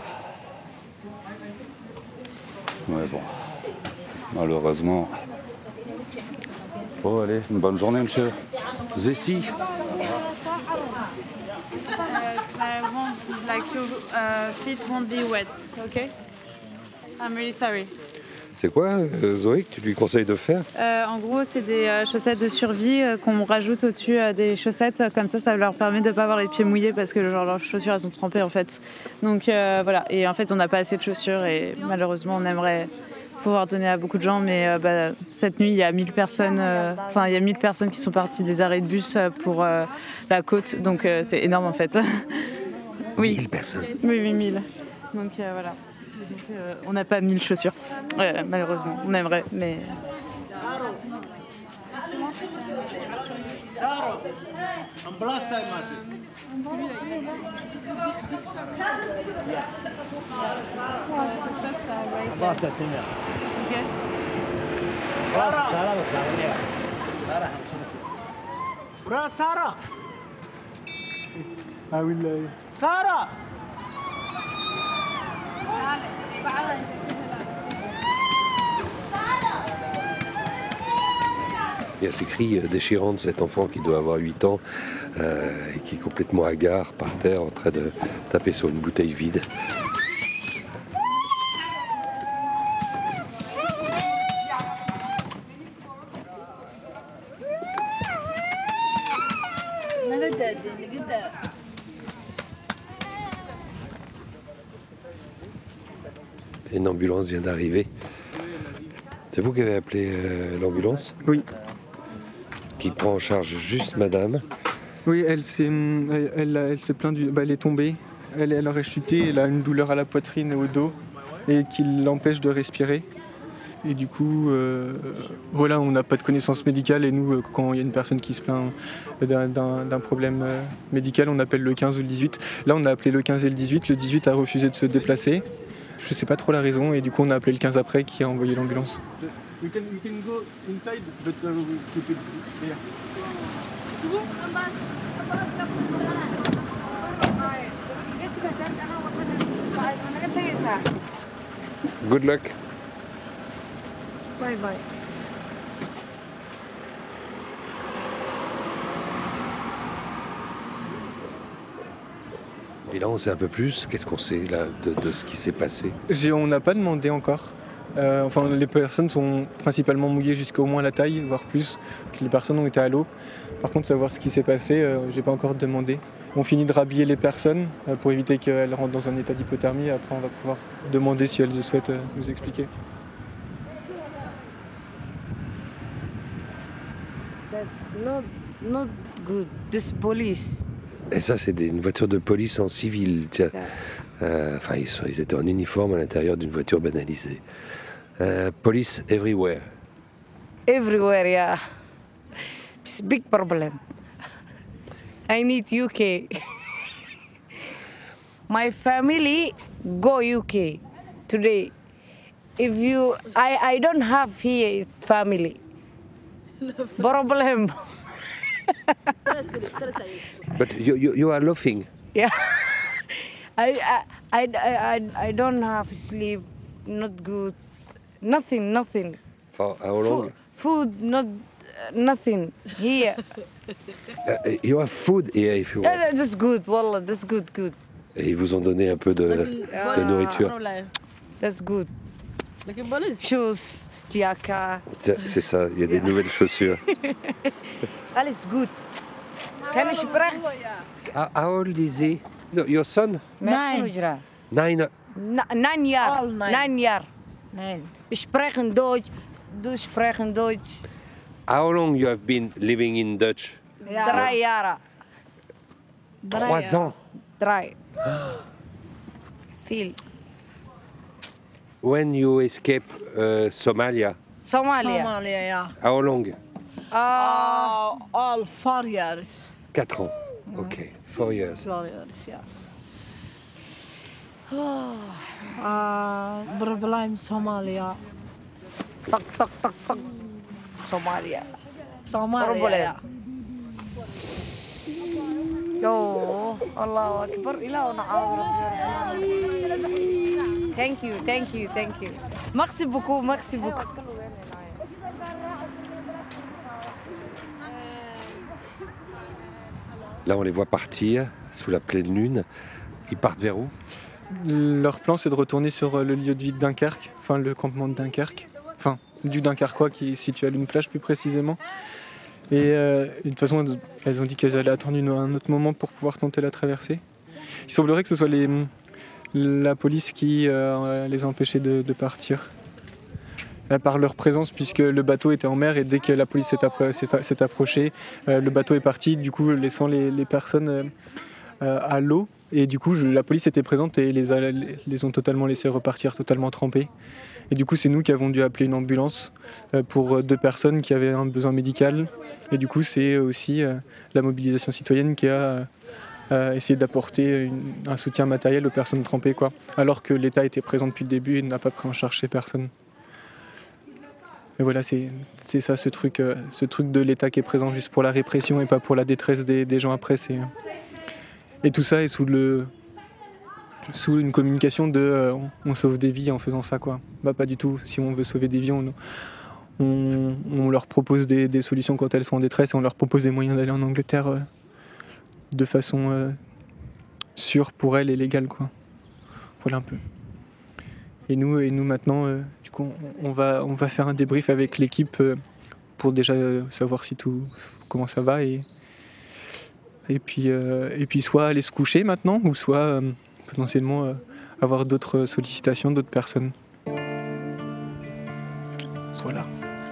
Ouais, bon. Malheureusement. Bon, allez, une bonne journée, monsieur. Zessi. I won't, like your feet won't be wet, okay? I'm really sorry. C'est quoi, Zoé, que tu lui conseilles de faire ? En gros, c'est des chaussettes de survie qu'on rajoute au-dessus des chaussettes. Comme ça leur permet de ne pas avoir les pieds mouillés parce que leurs chaussures, elles sont trempées, en fait. Donc, voilà. Et en fait, on n'a pas assez de chaussures et malheureusement, on aimerait pouvoir donner à beaucoup de gens. Mais cette nuit, il y a 1000 personnes. Il y a 1000 personnes qui sont parties des arrêts de bus pour la côte. Donc, c'est énorme, en fait. Oui. 1000 personnes. Oui, 1000. Donc, voilà. Donc, on n'a pas 1000 chaussures, malheureusement. On aimerait, mais... Sarah, I'm blast time at Sarah. I will. Sarah. Il y a ces cris déchirants de cet enfant qui doit avoir 8 ans et qui est complètement hagard par terre en train de taper sur une bouteille vide. Une ambulance vient d'arriver. C'est vous qui avez appelé l'ambulance ? Oui. Qui prend en charge juste madame ? Oui, elle s'est plainte elle est tombée, elle aurait chuté, elle a une douleur à la poitrine et au dos et qui l'empêche de respirer. Et du coup, voilà, on n'a pas de connaissances médicales et nous, quand il y a une personne qui se plaint d'un problème médical, on appelle le 15 ou le 18. Là, on a appelé le 15 et le 18. Le 18 a refusé de se déplacer. Je ne sais pas trop la raison et du coup, on a appelé le 15 après qui a envoyé l'ambulance. You can go inside, but keep it there. Good luck. Bye bye. Et là, on sait un peu plus. Qu'est-ce qu'on sait là de ce qui s'est passé ? On n'a pas demandé encore. Enfin, les personnes sont principalement mouillées jusqu'au moins la taille, voire plus. Les personnes ont été à l'eau. Par contre, savoir ce qui s'est passé, j'ai pas encore demandé. On finit de rhabiller les personnes pour éviter qu'elles rentrent dans un état d'hypothermie. Après, on va pouvoir demander si elles souhaitent nous expliquer. That's not good. This police. Et ça, c'est une voiture de police en civil. Tiens. Enfin, ils étaient en uniforme à l'intérieur d'une voiture banalisée. Police everywhere. Everywhere, yeah. It's a big problem. I need UK. My family go UK today. If you, I don't have here family. Problem. But you are laughing. Yeah. I don't have sleep. Not good. Nothing. For how long? Food, not nothing here. You have food here if you want. Yeah, that's good. Wallah, that's good. Et ils vous ont donné un peu de nourriture. That's good. Shoes, jaka. C'est ça, il y a des nouvelles chaussures. Alles good. Can ich sprechen? How old is he? No, your son? 9 Nine. 9 Jahre. All 9 Jahre. 9. Ich spreche Deutsch. Du sprechen Deutsch. How long you have been living in Dutch? 3 Jahre. 3 ans. 3. Viel. When you escape Somalia? Somalia, yeah. How long? All 4 years. 4 ans. Ok, 4 years. 4 years, yeah. Problem Somalia. Tak. Somalia. Somalia. Oh, Allahu Akbar. Thank you. Merci beaucoup. Là, on les voit partir sous la pleine lune. Ils partent vers où ? Leur plan, c'est de retourner sur le lieu de vie de Dunkerque, enfin le campement de Dunkerque, enfin du Dunkerquois qui est situé à Lune Plage plus précisément. Et de toute façon, elles ont dit qu'elles allaient attendre un autre moment pour pouvoir tenter la traversée. Il semblerait que ce soit la police qui les a empêchés de partir. Par leur présence, puisque le bateau était en mer et dès que la police s'est approchée, le bateau est parti, du coup laissant les personnes à l'eau. Et du coup, la police était présente et les ont totalement laissés repartir, totalement trempés. Et du coup, c'est nous qui avons dû appeler une ambulance pour 2 personnes qui avaient un besoin médical. Et du coup, c'est aussi la mobilisation citoyenne qui a essayé d'apporter un soutien matériel aux personnes trempées, quoi. Alors que l'État était présent depuis le début et n'a pas pris en charge ces personnes. Et voilà, c'est ça, ce truc de l'État qui est présent juste pour la répression et pas pour la détresse des gens après. Et tout ça est sous une communication de on sauve des vies en faisant ça, quoi. Bah pas du tout. Si on veut sauver des vies, on leur propose des solutions quand elles sont en détresse et on leur propose des moyens d'aller en Angleterre de façon sûre pour elles et légale, quoi. Voilà un peu. Et nous maintenant, du coup, on va faire un débrief avec l'équipe pour déjà savoir comment ça va et puis soit aller se coucher maintenant ou soit potentiellement avoir d'autres sollicitations d'autres personnes. Voilà.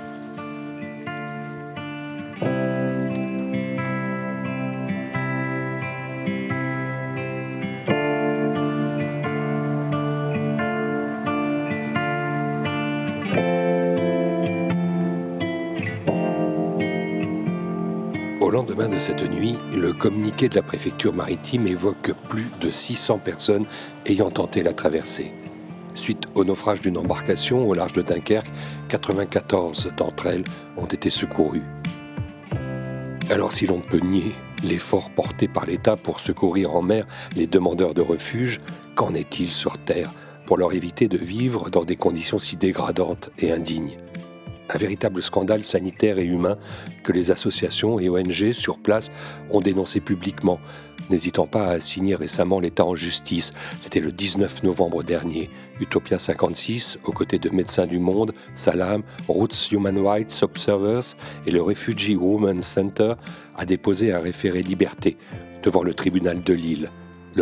Au lendemain de cette nuit, le communiqué de la préfecture maritime évoque plus de 600 personnes ayant tenté la traversée. Suite au naufrage d'une embarcation au large de Dunkerque, 94 d'entre elles ont été secourues. Alors si l'on peut nier l'effort porté par l'État pour secourir en mer les demandeurs de refuge, qu'en est-il sur terre pour leur éviter de vivre dans des conditions si dégradantes et indignes ? Un véritable scandale sanitaire et humain que les associations et ONG sur place ont dénoncé publiquement, n'hésitant pas à assigner récemment l'État en justice. C'était le 19 novembre dernier. Utopia 56, aux côtés de Médecins du Monde, Salam, Roots Human Rights Observers et le Refugee Women's Center, a déposé un référé liberté devant le tribunal de Lille. L'objectif ?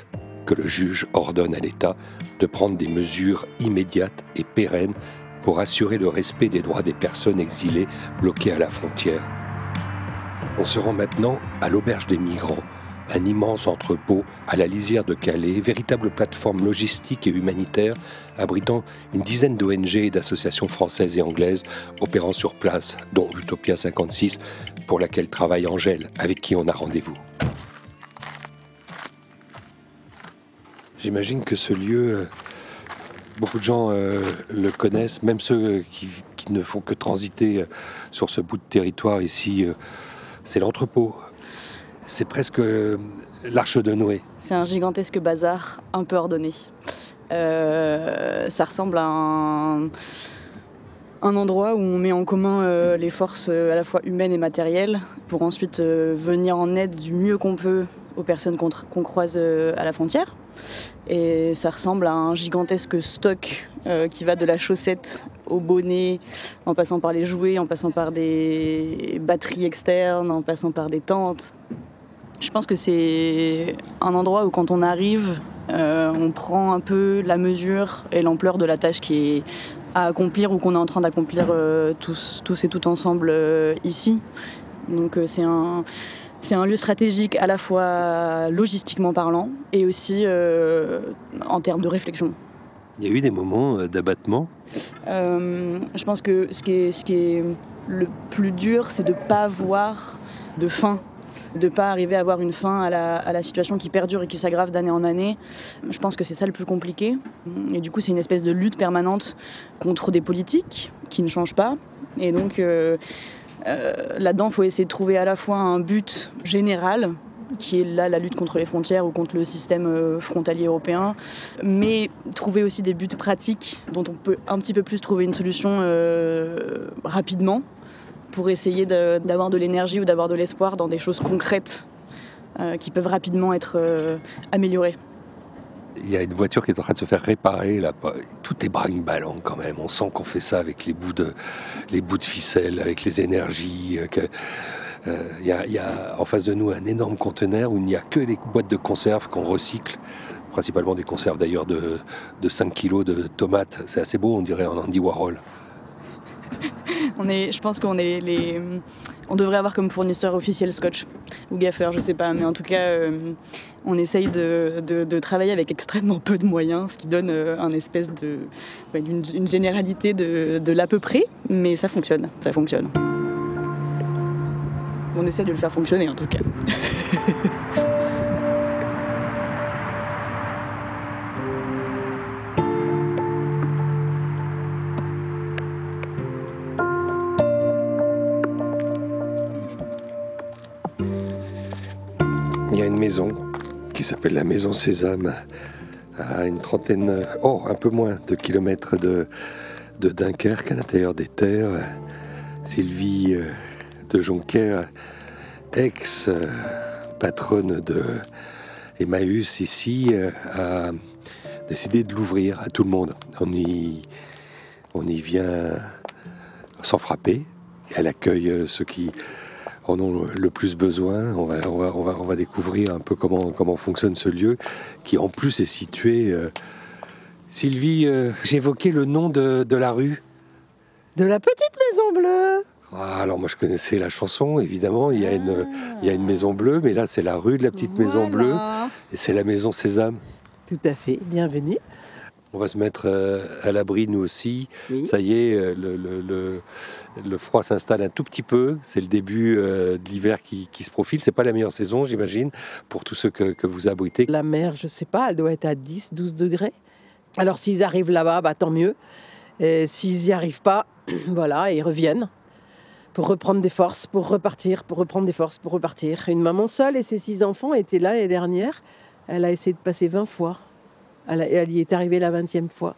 Que le juge ordonne à l'État de prendre des mesures immédiates et pérennes pour assurer le respect des droits des personnes exilées bloquées à la frontière. On se rend maintenant à l'Auberge des Migrants, un immense entrepôt à la lisière de Calais, véritable plateforme logistique et humanitaire abritant une dizaine d'ONG et d'associations françaises et anglaises opérant sur place, dont Utopia 56, pour laquelle travaille Angèle, avec qui on a rendez-vous. J'imagine que ce lieu... Beaucoup de gens le connaissent, même ceux qui ne font que transiter sur ce bout de territoire ici. C'est l'entrepôt. C'est presque l'arche de Noé. C'est un gigantesque bazar un peu ordonné. Ça ressemble à un endroit où on met en commun les forces à la fois humaines et matérielles pour ensuite venir en aide du mieux qu'on peut aux personnes qu'on croise à la frontière. Et ça ressemble à un gigantesque stock qui va de la chaussette au bonnet, en passant par les jouets, en passant par des batteries externes, en passant par des tentes. Je pense que c'est un endroit où quand on arrive, on prend un peu la mesure et l'ampleur de la tâche qui est à accomplir ou qu'on est en train d'accomplir tous et toutes ensemble ici. Donc c'est un lieu stratégique à la fois logistiquement parlant et aussi en termes de réflexion. Il y a eu des moments d'abattement. Je pense que ce qui est le plus dur, c'est de ne pas avoir de fin, de ne pas arriver à avoir une fin à la situation qui perdure et qui s'aggrave d'année en année. Je pense que c'est ça le plus compliqué. Et du coup, c'est une espèce de lutte permanente contre des politiques qui ne changent pas. Et donc... là-dedans, il faut essayer de trouver à la fois un but général, qui est là la lutte contre les frontières ou contre le système frontalier européen, mais trouver aussi des buts pratiques dont on peut un petit peu plus trouver une solution rapidement pour essayer d'avoir de l'énergie ou d'avoir de l'espoir dans des choses concrètes qui peuvent rapidement être améliorées. Il y a une voiture qui est en train de se faire réparer là. Tout est brinque-ballant quand même. On sent qu'on fait ça avec les bouts de ficelle, avec les énergies. Il y a en face de nous un énorme conteneur où il n'y a que les boîtes de conserve qu'on recycle, principalement des conserves d'ailleurs de 5 kilos de tomates. C'est assez beau, on dirait en Andy Warhol. Je pense qu'on on devrait avoir comme fournisseur officiel Scotch ou Gaffer, je sais pas, mais en tout cas, on essaye de travailler avec extrêmement peu de moyens, ce qui donne un espèce une généralité de l'à peu près, mais ça fonctionne. On essaie de le faire fonctionner en tout cas. Il y a une maison qui s'appelle la Maison Sésame, à une trentaine, un peu moins de kilomètres de de Dunkerque, à l'intérieur des terres. Sylvie de Jonker, ex-patronne de Emmaüs ici, a décidé de l'ouvrir à tout le monde. On y vient sans frapper. Elle accueille ceux qui en ont le plus besoin. On va découvrir un peu comment fonctionne ce lieu, qui en plus est situé... Sylvie, j'évoquais le nom de la rue. De la petite maison bleue. Ah, alors moi je connaissais la chanson, évidemment, il y a une maison bleue, mais là c'est la rue de la petite maison bleue, et c'est la maison Sésame. Tout à fait, bienvenue. On va se mettre à l'abri nous aussi. Oui. Ça y est, le froid s'installe un tout petit peu, c'est le début de l'hiver qui se profile, c'est pas la meilleure saison j'imagine, pour tous ceux que vous abritez. La mer, je sais pas, elle doit être à 10-12 degrés. Alors s'ils arrivent là-bas, tant mieux. Et s'ils n'y arrivent pas, voilà, ils reviennent pour reprendre des forces, pour repartir, pour reprendre des forces, pour repartir. Une maman seule et ses 6 enfants étaient là l'année dernière. Elle a essayé de passer 20 fois. Elle y est arrivée la 20e fois.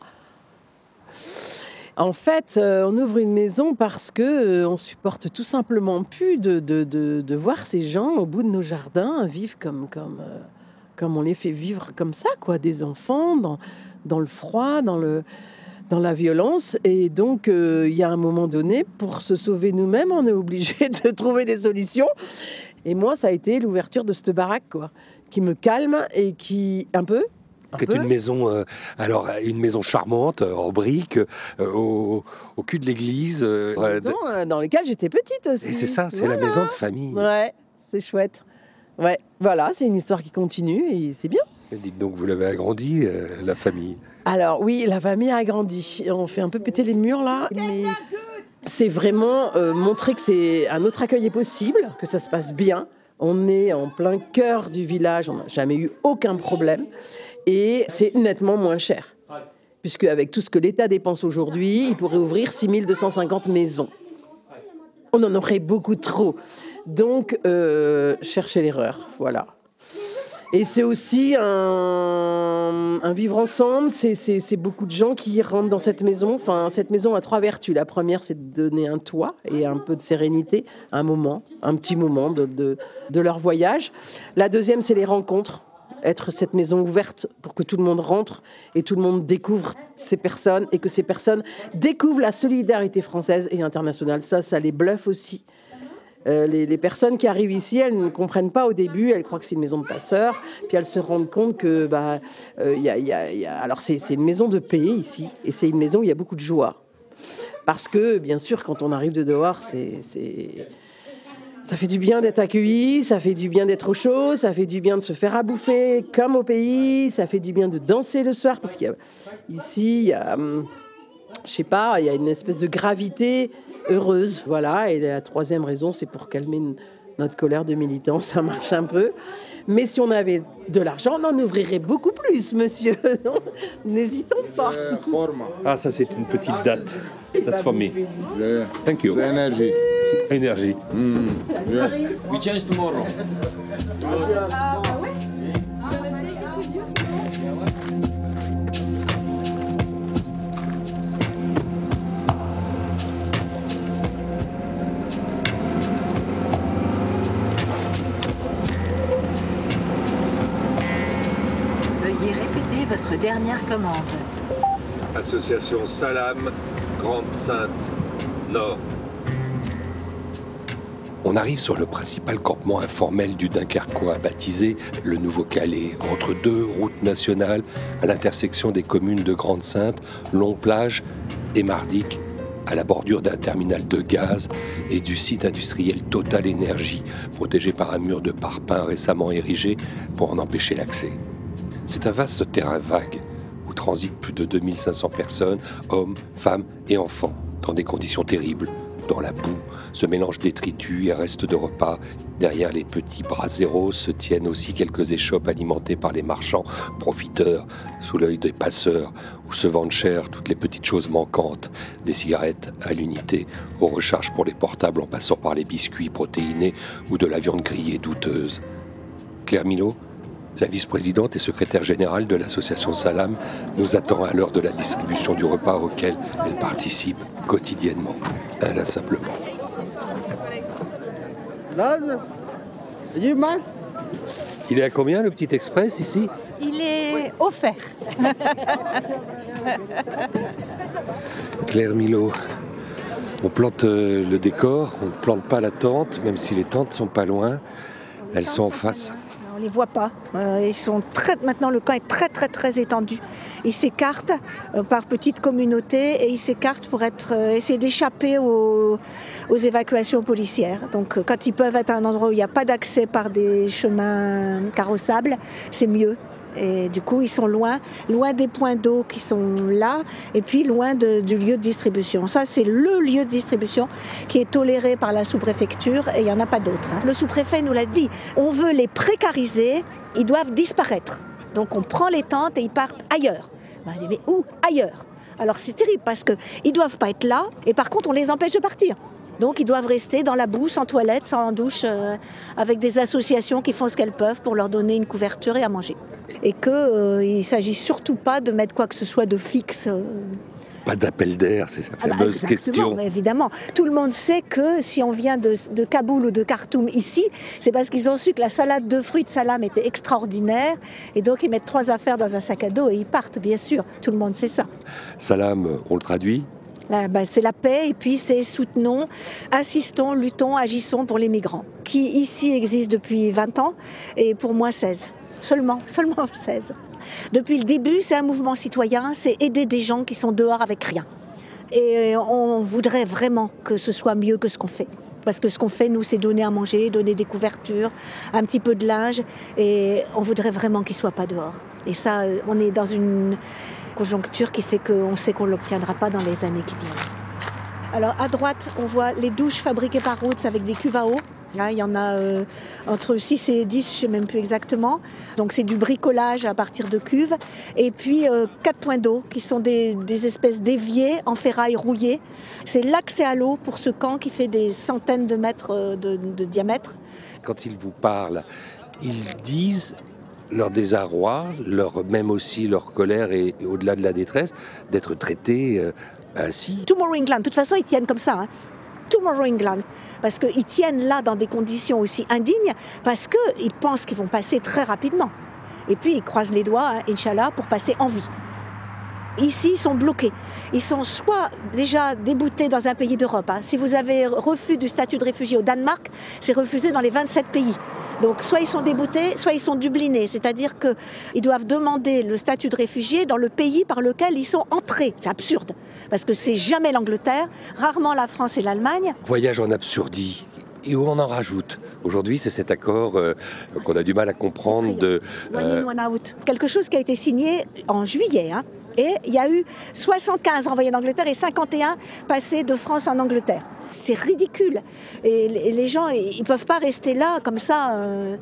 En fait, on ouvre une maison parce qu'on supporte tout simplement plus de voir ces gens au bout de nos jardins vivre comme on les fait vivre comme ça, quoi, des enfants dans le froid, dans la violence. Et donc, il y a un moment donné, pour se sauver nous-mêmes, on est obligé de trouver des solutions. Et moi, ça a été l'ouverture de cette baraque, quoi, qui me calme et qui, un peu... C'est une maison, une maison charmante, en briques, au cul de l'église. Maison dans laquelle j'étais petite aussi. Et c'est ça, c'est la maison de famille. Ouais, c'est chouette. Ouais, voilà, c'est une histoire qui continue et c'est bien. Et dites donc, vous l'avez agrandi, la famille? Alors oui, la famille a agrandi. On fait un peu péter les murs là, mais c'est vraiment montrer que c'est un autre accueil est possible, que ça se passe bien. On est en plein cœur du village, on n'a jamais eu aucun problème. Et c'est nettement moins cher, puisque avec tout ce que l'État dépense aujourd'hui, il pourrait ouvrir 6250 maisons. On en aurait beaucoup trop. Donc, cherchez l'erreur, voilà. Et c'est aussi un vivre ensemble, c'est beaucoup de gens qui rentrent dans cette maison. Enfin, cette maison a 3 vertus. La première, c'est de donner un toit et un peu de sérénité, un petit moment de leur voyage. La deuxième, c'est les rencontres. Être cette maison ouverte pour que tout le monde rentre et tout le monde découvre ces personnes et que ces personnes découvrent la solidarité française et internationale. Ça les bluffe aussi. Les personnes qui arrivent ici, elles ne comprennent pas au début, elles croient que c'est une maison de passeurs, puis elles se rendent compte que alors c'est une maison de paix ici, et c'est une maison où il y a beaucoup de joie. Parce que, bien sûr, quand on arrive de dehors, ça fait du bien d'être accueilli, ça fait du bien d'être au chaud, ça fait du bien de se faire à bouffer comme au pays, ça fait du bien de danser le soir, parce qu'ici, il y a une espèce de gravité heureuse, voilà. Et la 3e raison, c'est pour calmer notre colère de militants, ça marche un peu. Mais si on avait de l'argent, on en ouvrirait beaucoup plus, monsieur. N'hésitons pas. Ah, ça c'est une petite date. That's for me. Thank you. C'est énergie. Énergie. Yes. We change tomorrow. Veuillez répéter votre dernière commande. Association Salam, Grande Sainte, Nord. On arrive sur le principal campement informel du Dunkerquois, baptisé le Nouveau-Calais, entre 2 routes nationales à l'intersection des communes de Grande-Sainte, Long-Plage et Mardic, à la bordure d'un terminal de gaz et du site industriel Total Énergie, protégé par un mur de parpaing récemment érigé pour en empêcher l'accès. C'est un vaste terrain vague où transitent plus de 2500 personnes, hommes, femmes et enfants, dans des conditions terribles. Dans la boue, se mélangent détritus et restes de repas. Derrière les petits braseros se tiennent aussi quelques échoppes alimentées par les marchands profiteurs, sous l'œil des passeurs, où se vendent cher toutes les petites choses manquantes, des cigarettes à l'unité, aux recharges pour les portables en passant par les biscuits protéinés ou de la viande grillée douteuse. Claire Milot, La vice-présidente et secrétaire générale de l'association Salam nous attend à l'heure de la distribution du repas auquel elle participe quotidiennement, inlassablement. Il est à combien le petit express ici ? Il est offert. Claire Milot, on plante le décor, on ne plante pas la tente, même si les tentes sont pas loin, elles sont en face. On les voit pas. Ils sont maintenant le camp est très étendu. Ils s'écartent par petites communautés et ils s'écartent pour essayer d'échapper aux évacuations policières. Donc quand ils peuvent être à un endroit où il n'y a pas d'accès par des chemins carrossables, c'est mieux. Et du coup, ils sont loin des points d'eau qui sont là, et puis loin du lieu de distribution. Ça, c'est le lieu de distribution qui est toléré par la sous-préfecture, et il n'y en a pas d'autre. Le sous-préfet nous l'a dit, on veut les précariser, ils doivent disparaître. Donc on prend les tentes et ils partent ailleurs. Ben, on dit, mais où ? Ailleurs. Alors c'est terrible, parce qu'ils ne doivent pas être là, et par contre, on les empêche de partir. Donc ils doivent rester dans la boue, sans toilette, sans douche, avec des associations qui font ce qu'elles peuvent pour leur donner une couverture et à manger. Et qu'il ne s'agit surtout pas de mettre quoi que ce soit de fixe. Pas d'appel d'air, c'est sa fameuse question. Évidemment. Tout le monde sait que si on vient de Kaboul ou de Khartoum ici, c'est parce qu'ils ont su que la salade de fruits de Salam était extraordinaire. Et donc ils mettent 3 affaires dans un sac à dos et ils partent, bien sûr. Tout le monde sait ça. Salam, on le traduit ? C'est la paix et puis c'est soutenons, assistons, luttons, agissons pour les migrants qui ici existent depuis 20 ans et pour moi 16. Seulement 16. Depuis le début, c'est un mouvement citoyen, c'est aider des gens qui sont dehors avec rien. Et on voudrait vraiment que ce soit mieux que ce qu'on fait. Parce que ce qu'on fait, nous, c'est donner à manger, donner des couvertures, un petit peu de linge. Et on voudrait vraiment qu'ils ne soient pas dehors. Et ça, on est dans une conjoncture qui fait qu'on sait qu'on ne l'obtiendra pas dans les années qui viennent. Alors, à droite, on voit les douches fabriquées par Roots avec des cuves à eau. Là, il y en a entre 6 et 10, je ne sais même plus exactement. Donc c'est du bricolage à partir de cuves. Et puis 4 points d'eau qui sont des espèces d'éviers en ferraille rouillée. C'est l'accès à l'eau pour ce camp qui fait des centaines de mètres de diamètre. Quand ils vous parlent, ils disent leur désarroi, même aussi leur colère et au-delà de la détresse, d'être traités ainsi. Tomorrow England, de toute façon ils tiennent comme ça. Tomorrow England. Parce qu'ils tiennent là dans des conditions aussi indignes, parce qu'ils pensent qu'ils vont passer très rapidement. Et puis ils croisent les doigts, Inch'Allah, pour passer en vie. Ici, ils sont bloqués. Ils sont soit déjà déboutés dans un pays d'Europe. Si vous avez refus du statut de réfugié au Danemark, c'est refusé dans les 27 pays. Donc soit ils sont déboutés, soit ils sont dublinés. C'est-à-dire qu'ils doivent demander le statut de réfugié dans le pays par lequel ils sont entrés. C'est absurde, parce que c'est jamais l'Angleterre, rarement la France et l'Allemagne. Voyage en absurdie. Et où on en rajoute. Aujourd'hui, c'est cet accord qu'on a du mal à comprendre de... One in, one out. Quelque chose qui a été signé en juillet. Et il y a eu 75 envoyés d'Angleterre et 51 passés de France en Angleterre. C'est ridicule. Et les gens, ils ne peuvent pas rester là comme ça.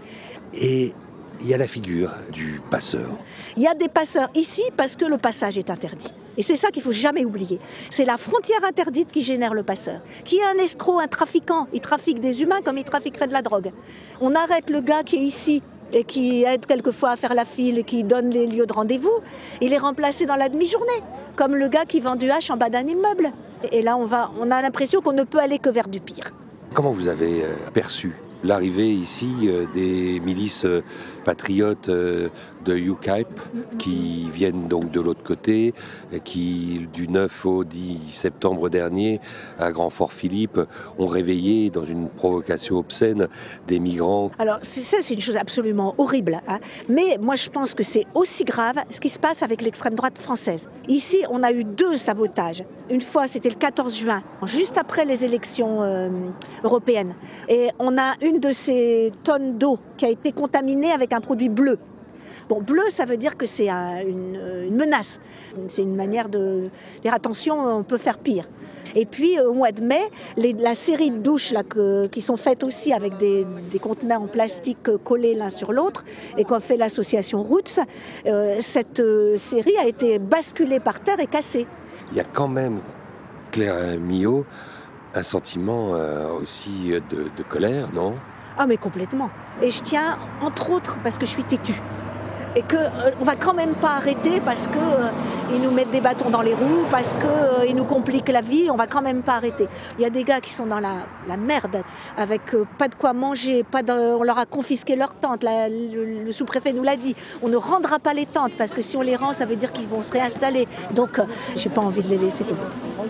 Et il y a la figure du passeur. Il y a des passeurs ici parce que le passage est interdit. Et c'est ça qu'il ne faut jamais oublier. C'est la frontière interdite qui génère le passeur. Qui est un escroc, un trafiquant. Il trafique des humains comme il trafiquerait de la drogue. On arrête le gars qui est ici et qui aide quelquefois à faire la file et qui donne les lieux de rendez-vous, il est remplacé dans la demi-journée, comme le gars qui vend du hache en bas d'un immeuble. Et là, on a l'impression qu'on ne peut aller que vers du pire. Comment vous avez perçu l'arrivée ici des milices patriotes de UKIP qui viennent donc de l'autre côté, qui du 9 au 10 septembre dernier à Grand Fort Philippe ont réveillé dans une provocation obscène des migrants. Alors c'est une chose absolument horrible, mais moi je pense que c'est aussi grave ce qui se passe avec l'extrême droite française. Ici on a eu 2 sabotages. Une fois c'était le 14 juin, juste après les élections européennes, et on a une de ces tonnes d'eau qui a été contaminée avec un produit bleu. Bon, bleu, ça veut dire que c'est une menace. C'est une manière de dire attention, on peut faire pire. Et puis, au mois de mai, la série de douches là, qui sont faites aussi avec des contenants en plastique collés l'un sur l'autre et qu'a fait l'association Roots, cette série a été basculée par terre et cassée. Il y a quand même, Claire Milot, un sentiment aussi de colère, non ? Ah mais complètement. Et je tiens, entre autres, parce que je suis têtue. et qu'on va quand même pas arrêter parce qu'ils nous mettent des bâtons dans les roues, parce qu'ils nous compliquent la vie, on va quand même pas arrêter. Il y a des gars qui sont dans la merde, avec pas de quoi manger, on leur a confisqué leurs tentes, le sous-préfet nous l'a dit, on ne rendra pas les tentes, parce que si on les rend, ça veut dire qu'ils vont se réinstaller. Donc, j'ai pas envie de les laisser tomber.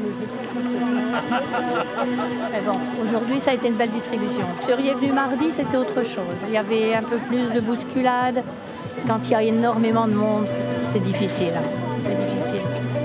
Mais bon, aujourd'hui, ça a été une belle distribution. Vous seriez venu mardi, c'était autre chose. Il y avait un peu plus de bousculade. Quand il y a énormément de monde, c'est difficile. C'est difficile.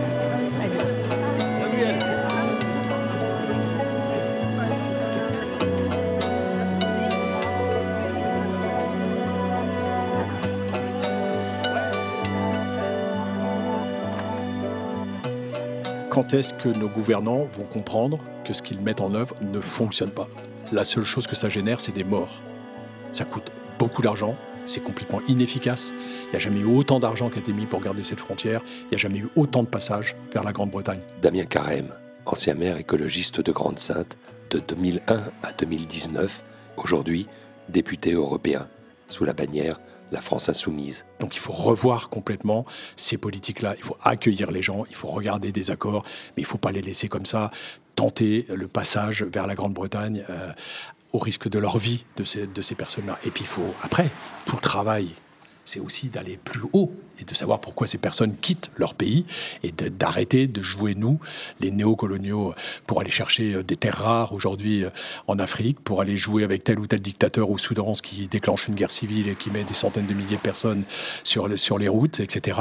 Quand est-ce que nos gouvernants vont comprendre que ce qu'ils mettent en œuvre ne fonctionne pas ? La seule chose que ça génère, c'est des morts. Ça coûte beaucoup d'argent, c'est complètement inefficace. Il n'y a jamais eu autant d'argent qui a été mis pour garder cette frontière. Il n'y a jamais eu autant de passages vers la Grande-Bretagne. Damien Carême, ancien maire écologiste de Grande-Synthe, de 2001 à 2019, aujourd'hui député européen, sous la bannière La France Insoumise. Donc il faut revoir complètement ces politiques-là. Il faut accueillir les gens, il faut regarder des accords, mais il ne faut pas les laisser comme ça tenter le passage vers la Grande-Bretagne au risque de leur vie de ces personnes-là. Et puis il faut, après, tout le travail, c'est aussi d'aller plus haut et de savoir pourquoi ces personnes quittent leur pays et d'arrêter de jouer, nous, les néocoloniaux, pour aller chercher des terres rares aujourd'hui en Afrique, pour aller jouer avec tel ou tel dictateur au Soudan qui déclenche une guerre civile et qui met des centaines de milliers de personnes sur les routes, etc.,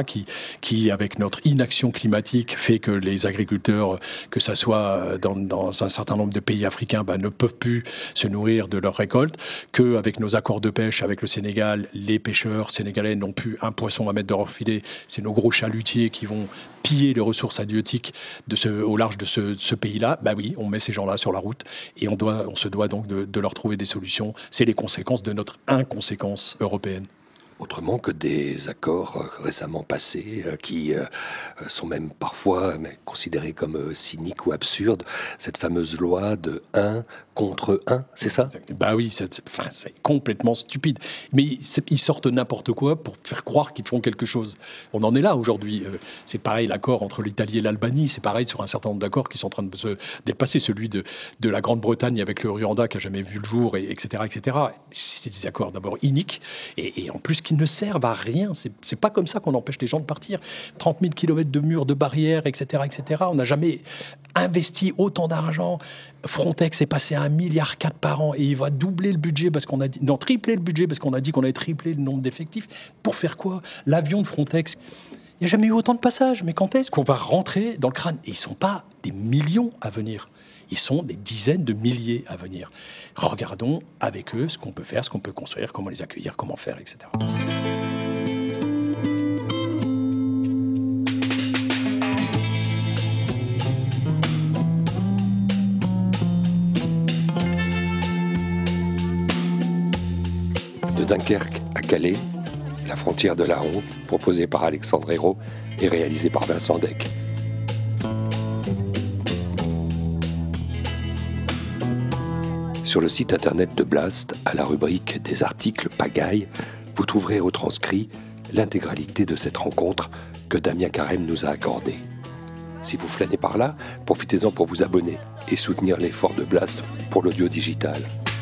qui, avec notre inaction climatique, fait que les agriculteurs, que ça soit dans un certain nombre de pays africains, ne peuvent plus se nourrir de leurs récoltes, qu'avec nos accords de pêche avec le Sénégal, les pêcheurs sénégalais n'ont plus un poisson à mettre dans leur filet, c'est nos gros chalutiers qui vont piller les ressources halieutiques au large de ce pays-là. Oui, on met ces gens-là sur la route et on se doit donc de leur trouver des solutions. C'est les conséquences de notre inconséquence européenne. Autrement que des accords récemment passés qui sont même parfois considérés comme cyniques ou absurdes. Cette fameuse loi de 1 contre 1, c'est ça ? Oui, c'est complètement stupide. Mais ils sortent n'importe quoi pour faire croire qu'ils font quelque chose. On en est là aujourd'hui. C'est pareil, l'accord entre l'Italie et l'Albanie. C'est pareil sur un certain nombre d'accords qui sont en train de se dépasser. Celui de la Grande-Bretagne avec le Rwanda qui n'a jamais vu le jour, etc., etc. C'est des accords d'abord iniques et en plus qui ne servent à rien. C'est pas comme ça qu'on empêche les gens de partir. 30 000 kilomètres de murs, de barrières, etc., etc. On n'a jamais investi autant d'argent. Frontex est passé à 1,4 milliard par an et il va doubler le budget tripler le budget parce qu'on a dit qu'on allait tripler le nombre d'effectifs. Pour faire quoi ? L'avion de Frontex, il n'y a jamais eu autant de passages. Mais quand est-ce qu'on va rentrer dans le crâne ? Et ils ne sont pas des millions à venir. Ils sont des dizaines de milliers à venir. Regardons avec eux ce qu'on peut faire, ce qu'on peut construire, comment les accueillir, comment faire, etc. De Dunkerque à Calais, La frontière de la honte, proposée par Alexandre Hérault et réalisée par Vincent Deck. Sur le site internet de Blast, à la rubrique des articles pagaille, vous trouverez retranscrit l'intégralité de cette rencontre que Damien Carême nous a accordée. Si vous flânez par là, profitez-en pour vous abonner et soutenir l'effort de Blast pour l'audio digital.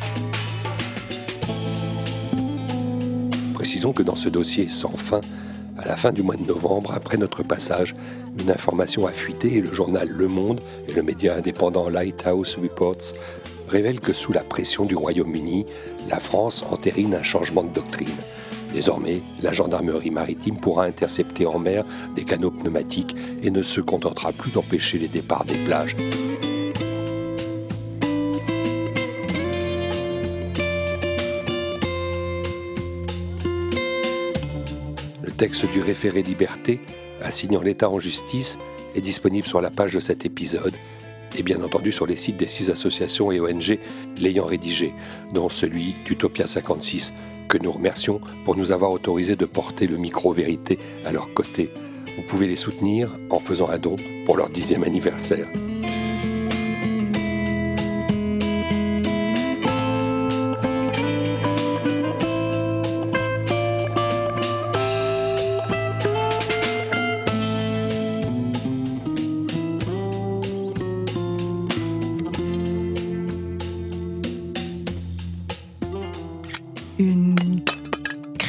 Précisons que dans ce dossier sans fin, à la fin du mois de novembre, après notre passage, une information a fuité et le journal Le Monde et le média indépendant Lighthouse Reports révèlent que sous la pression du Royaume-Uni, la France entérine un changement de doctrine. Désormais, la gendarmerie maritime pourra intercepter en mer des canaux pneumatiques et ne se contentera plus d'empêcher les départs des plages. Le texte du référé liberté, assignant l'État en justice, est disponible sur la page de cet épisode et bien entendu sur les sites des 6 associations et ONG l'ayant rédigé, dont celui d'Utopia 56, que nous remercions pour nous avoir autorisé de porter le micro-vérité à leur côté. Vous pouvez les soutenir en faisant un don pour leur 10e anniversaire.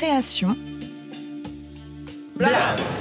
Création. Blast.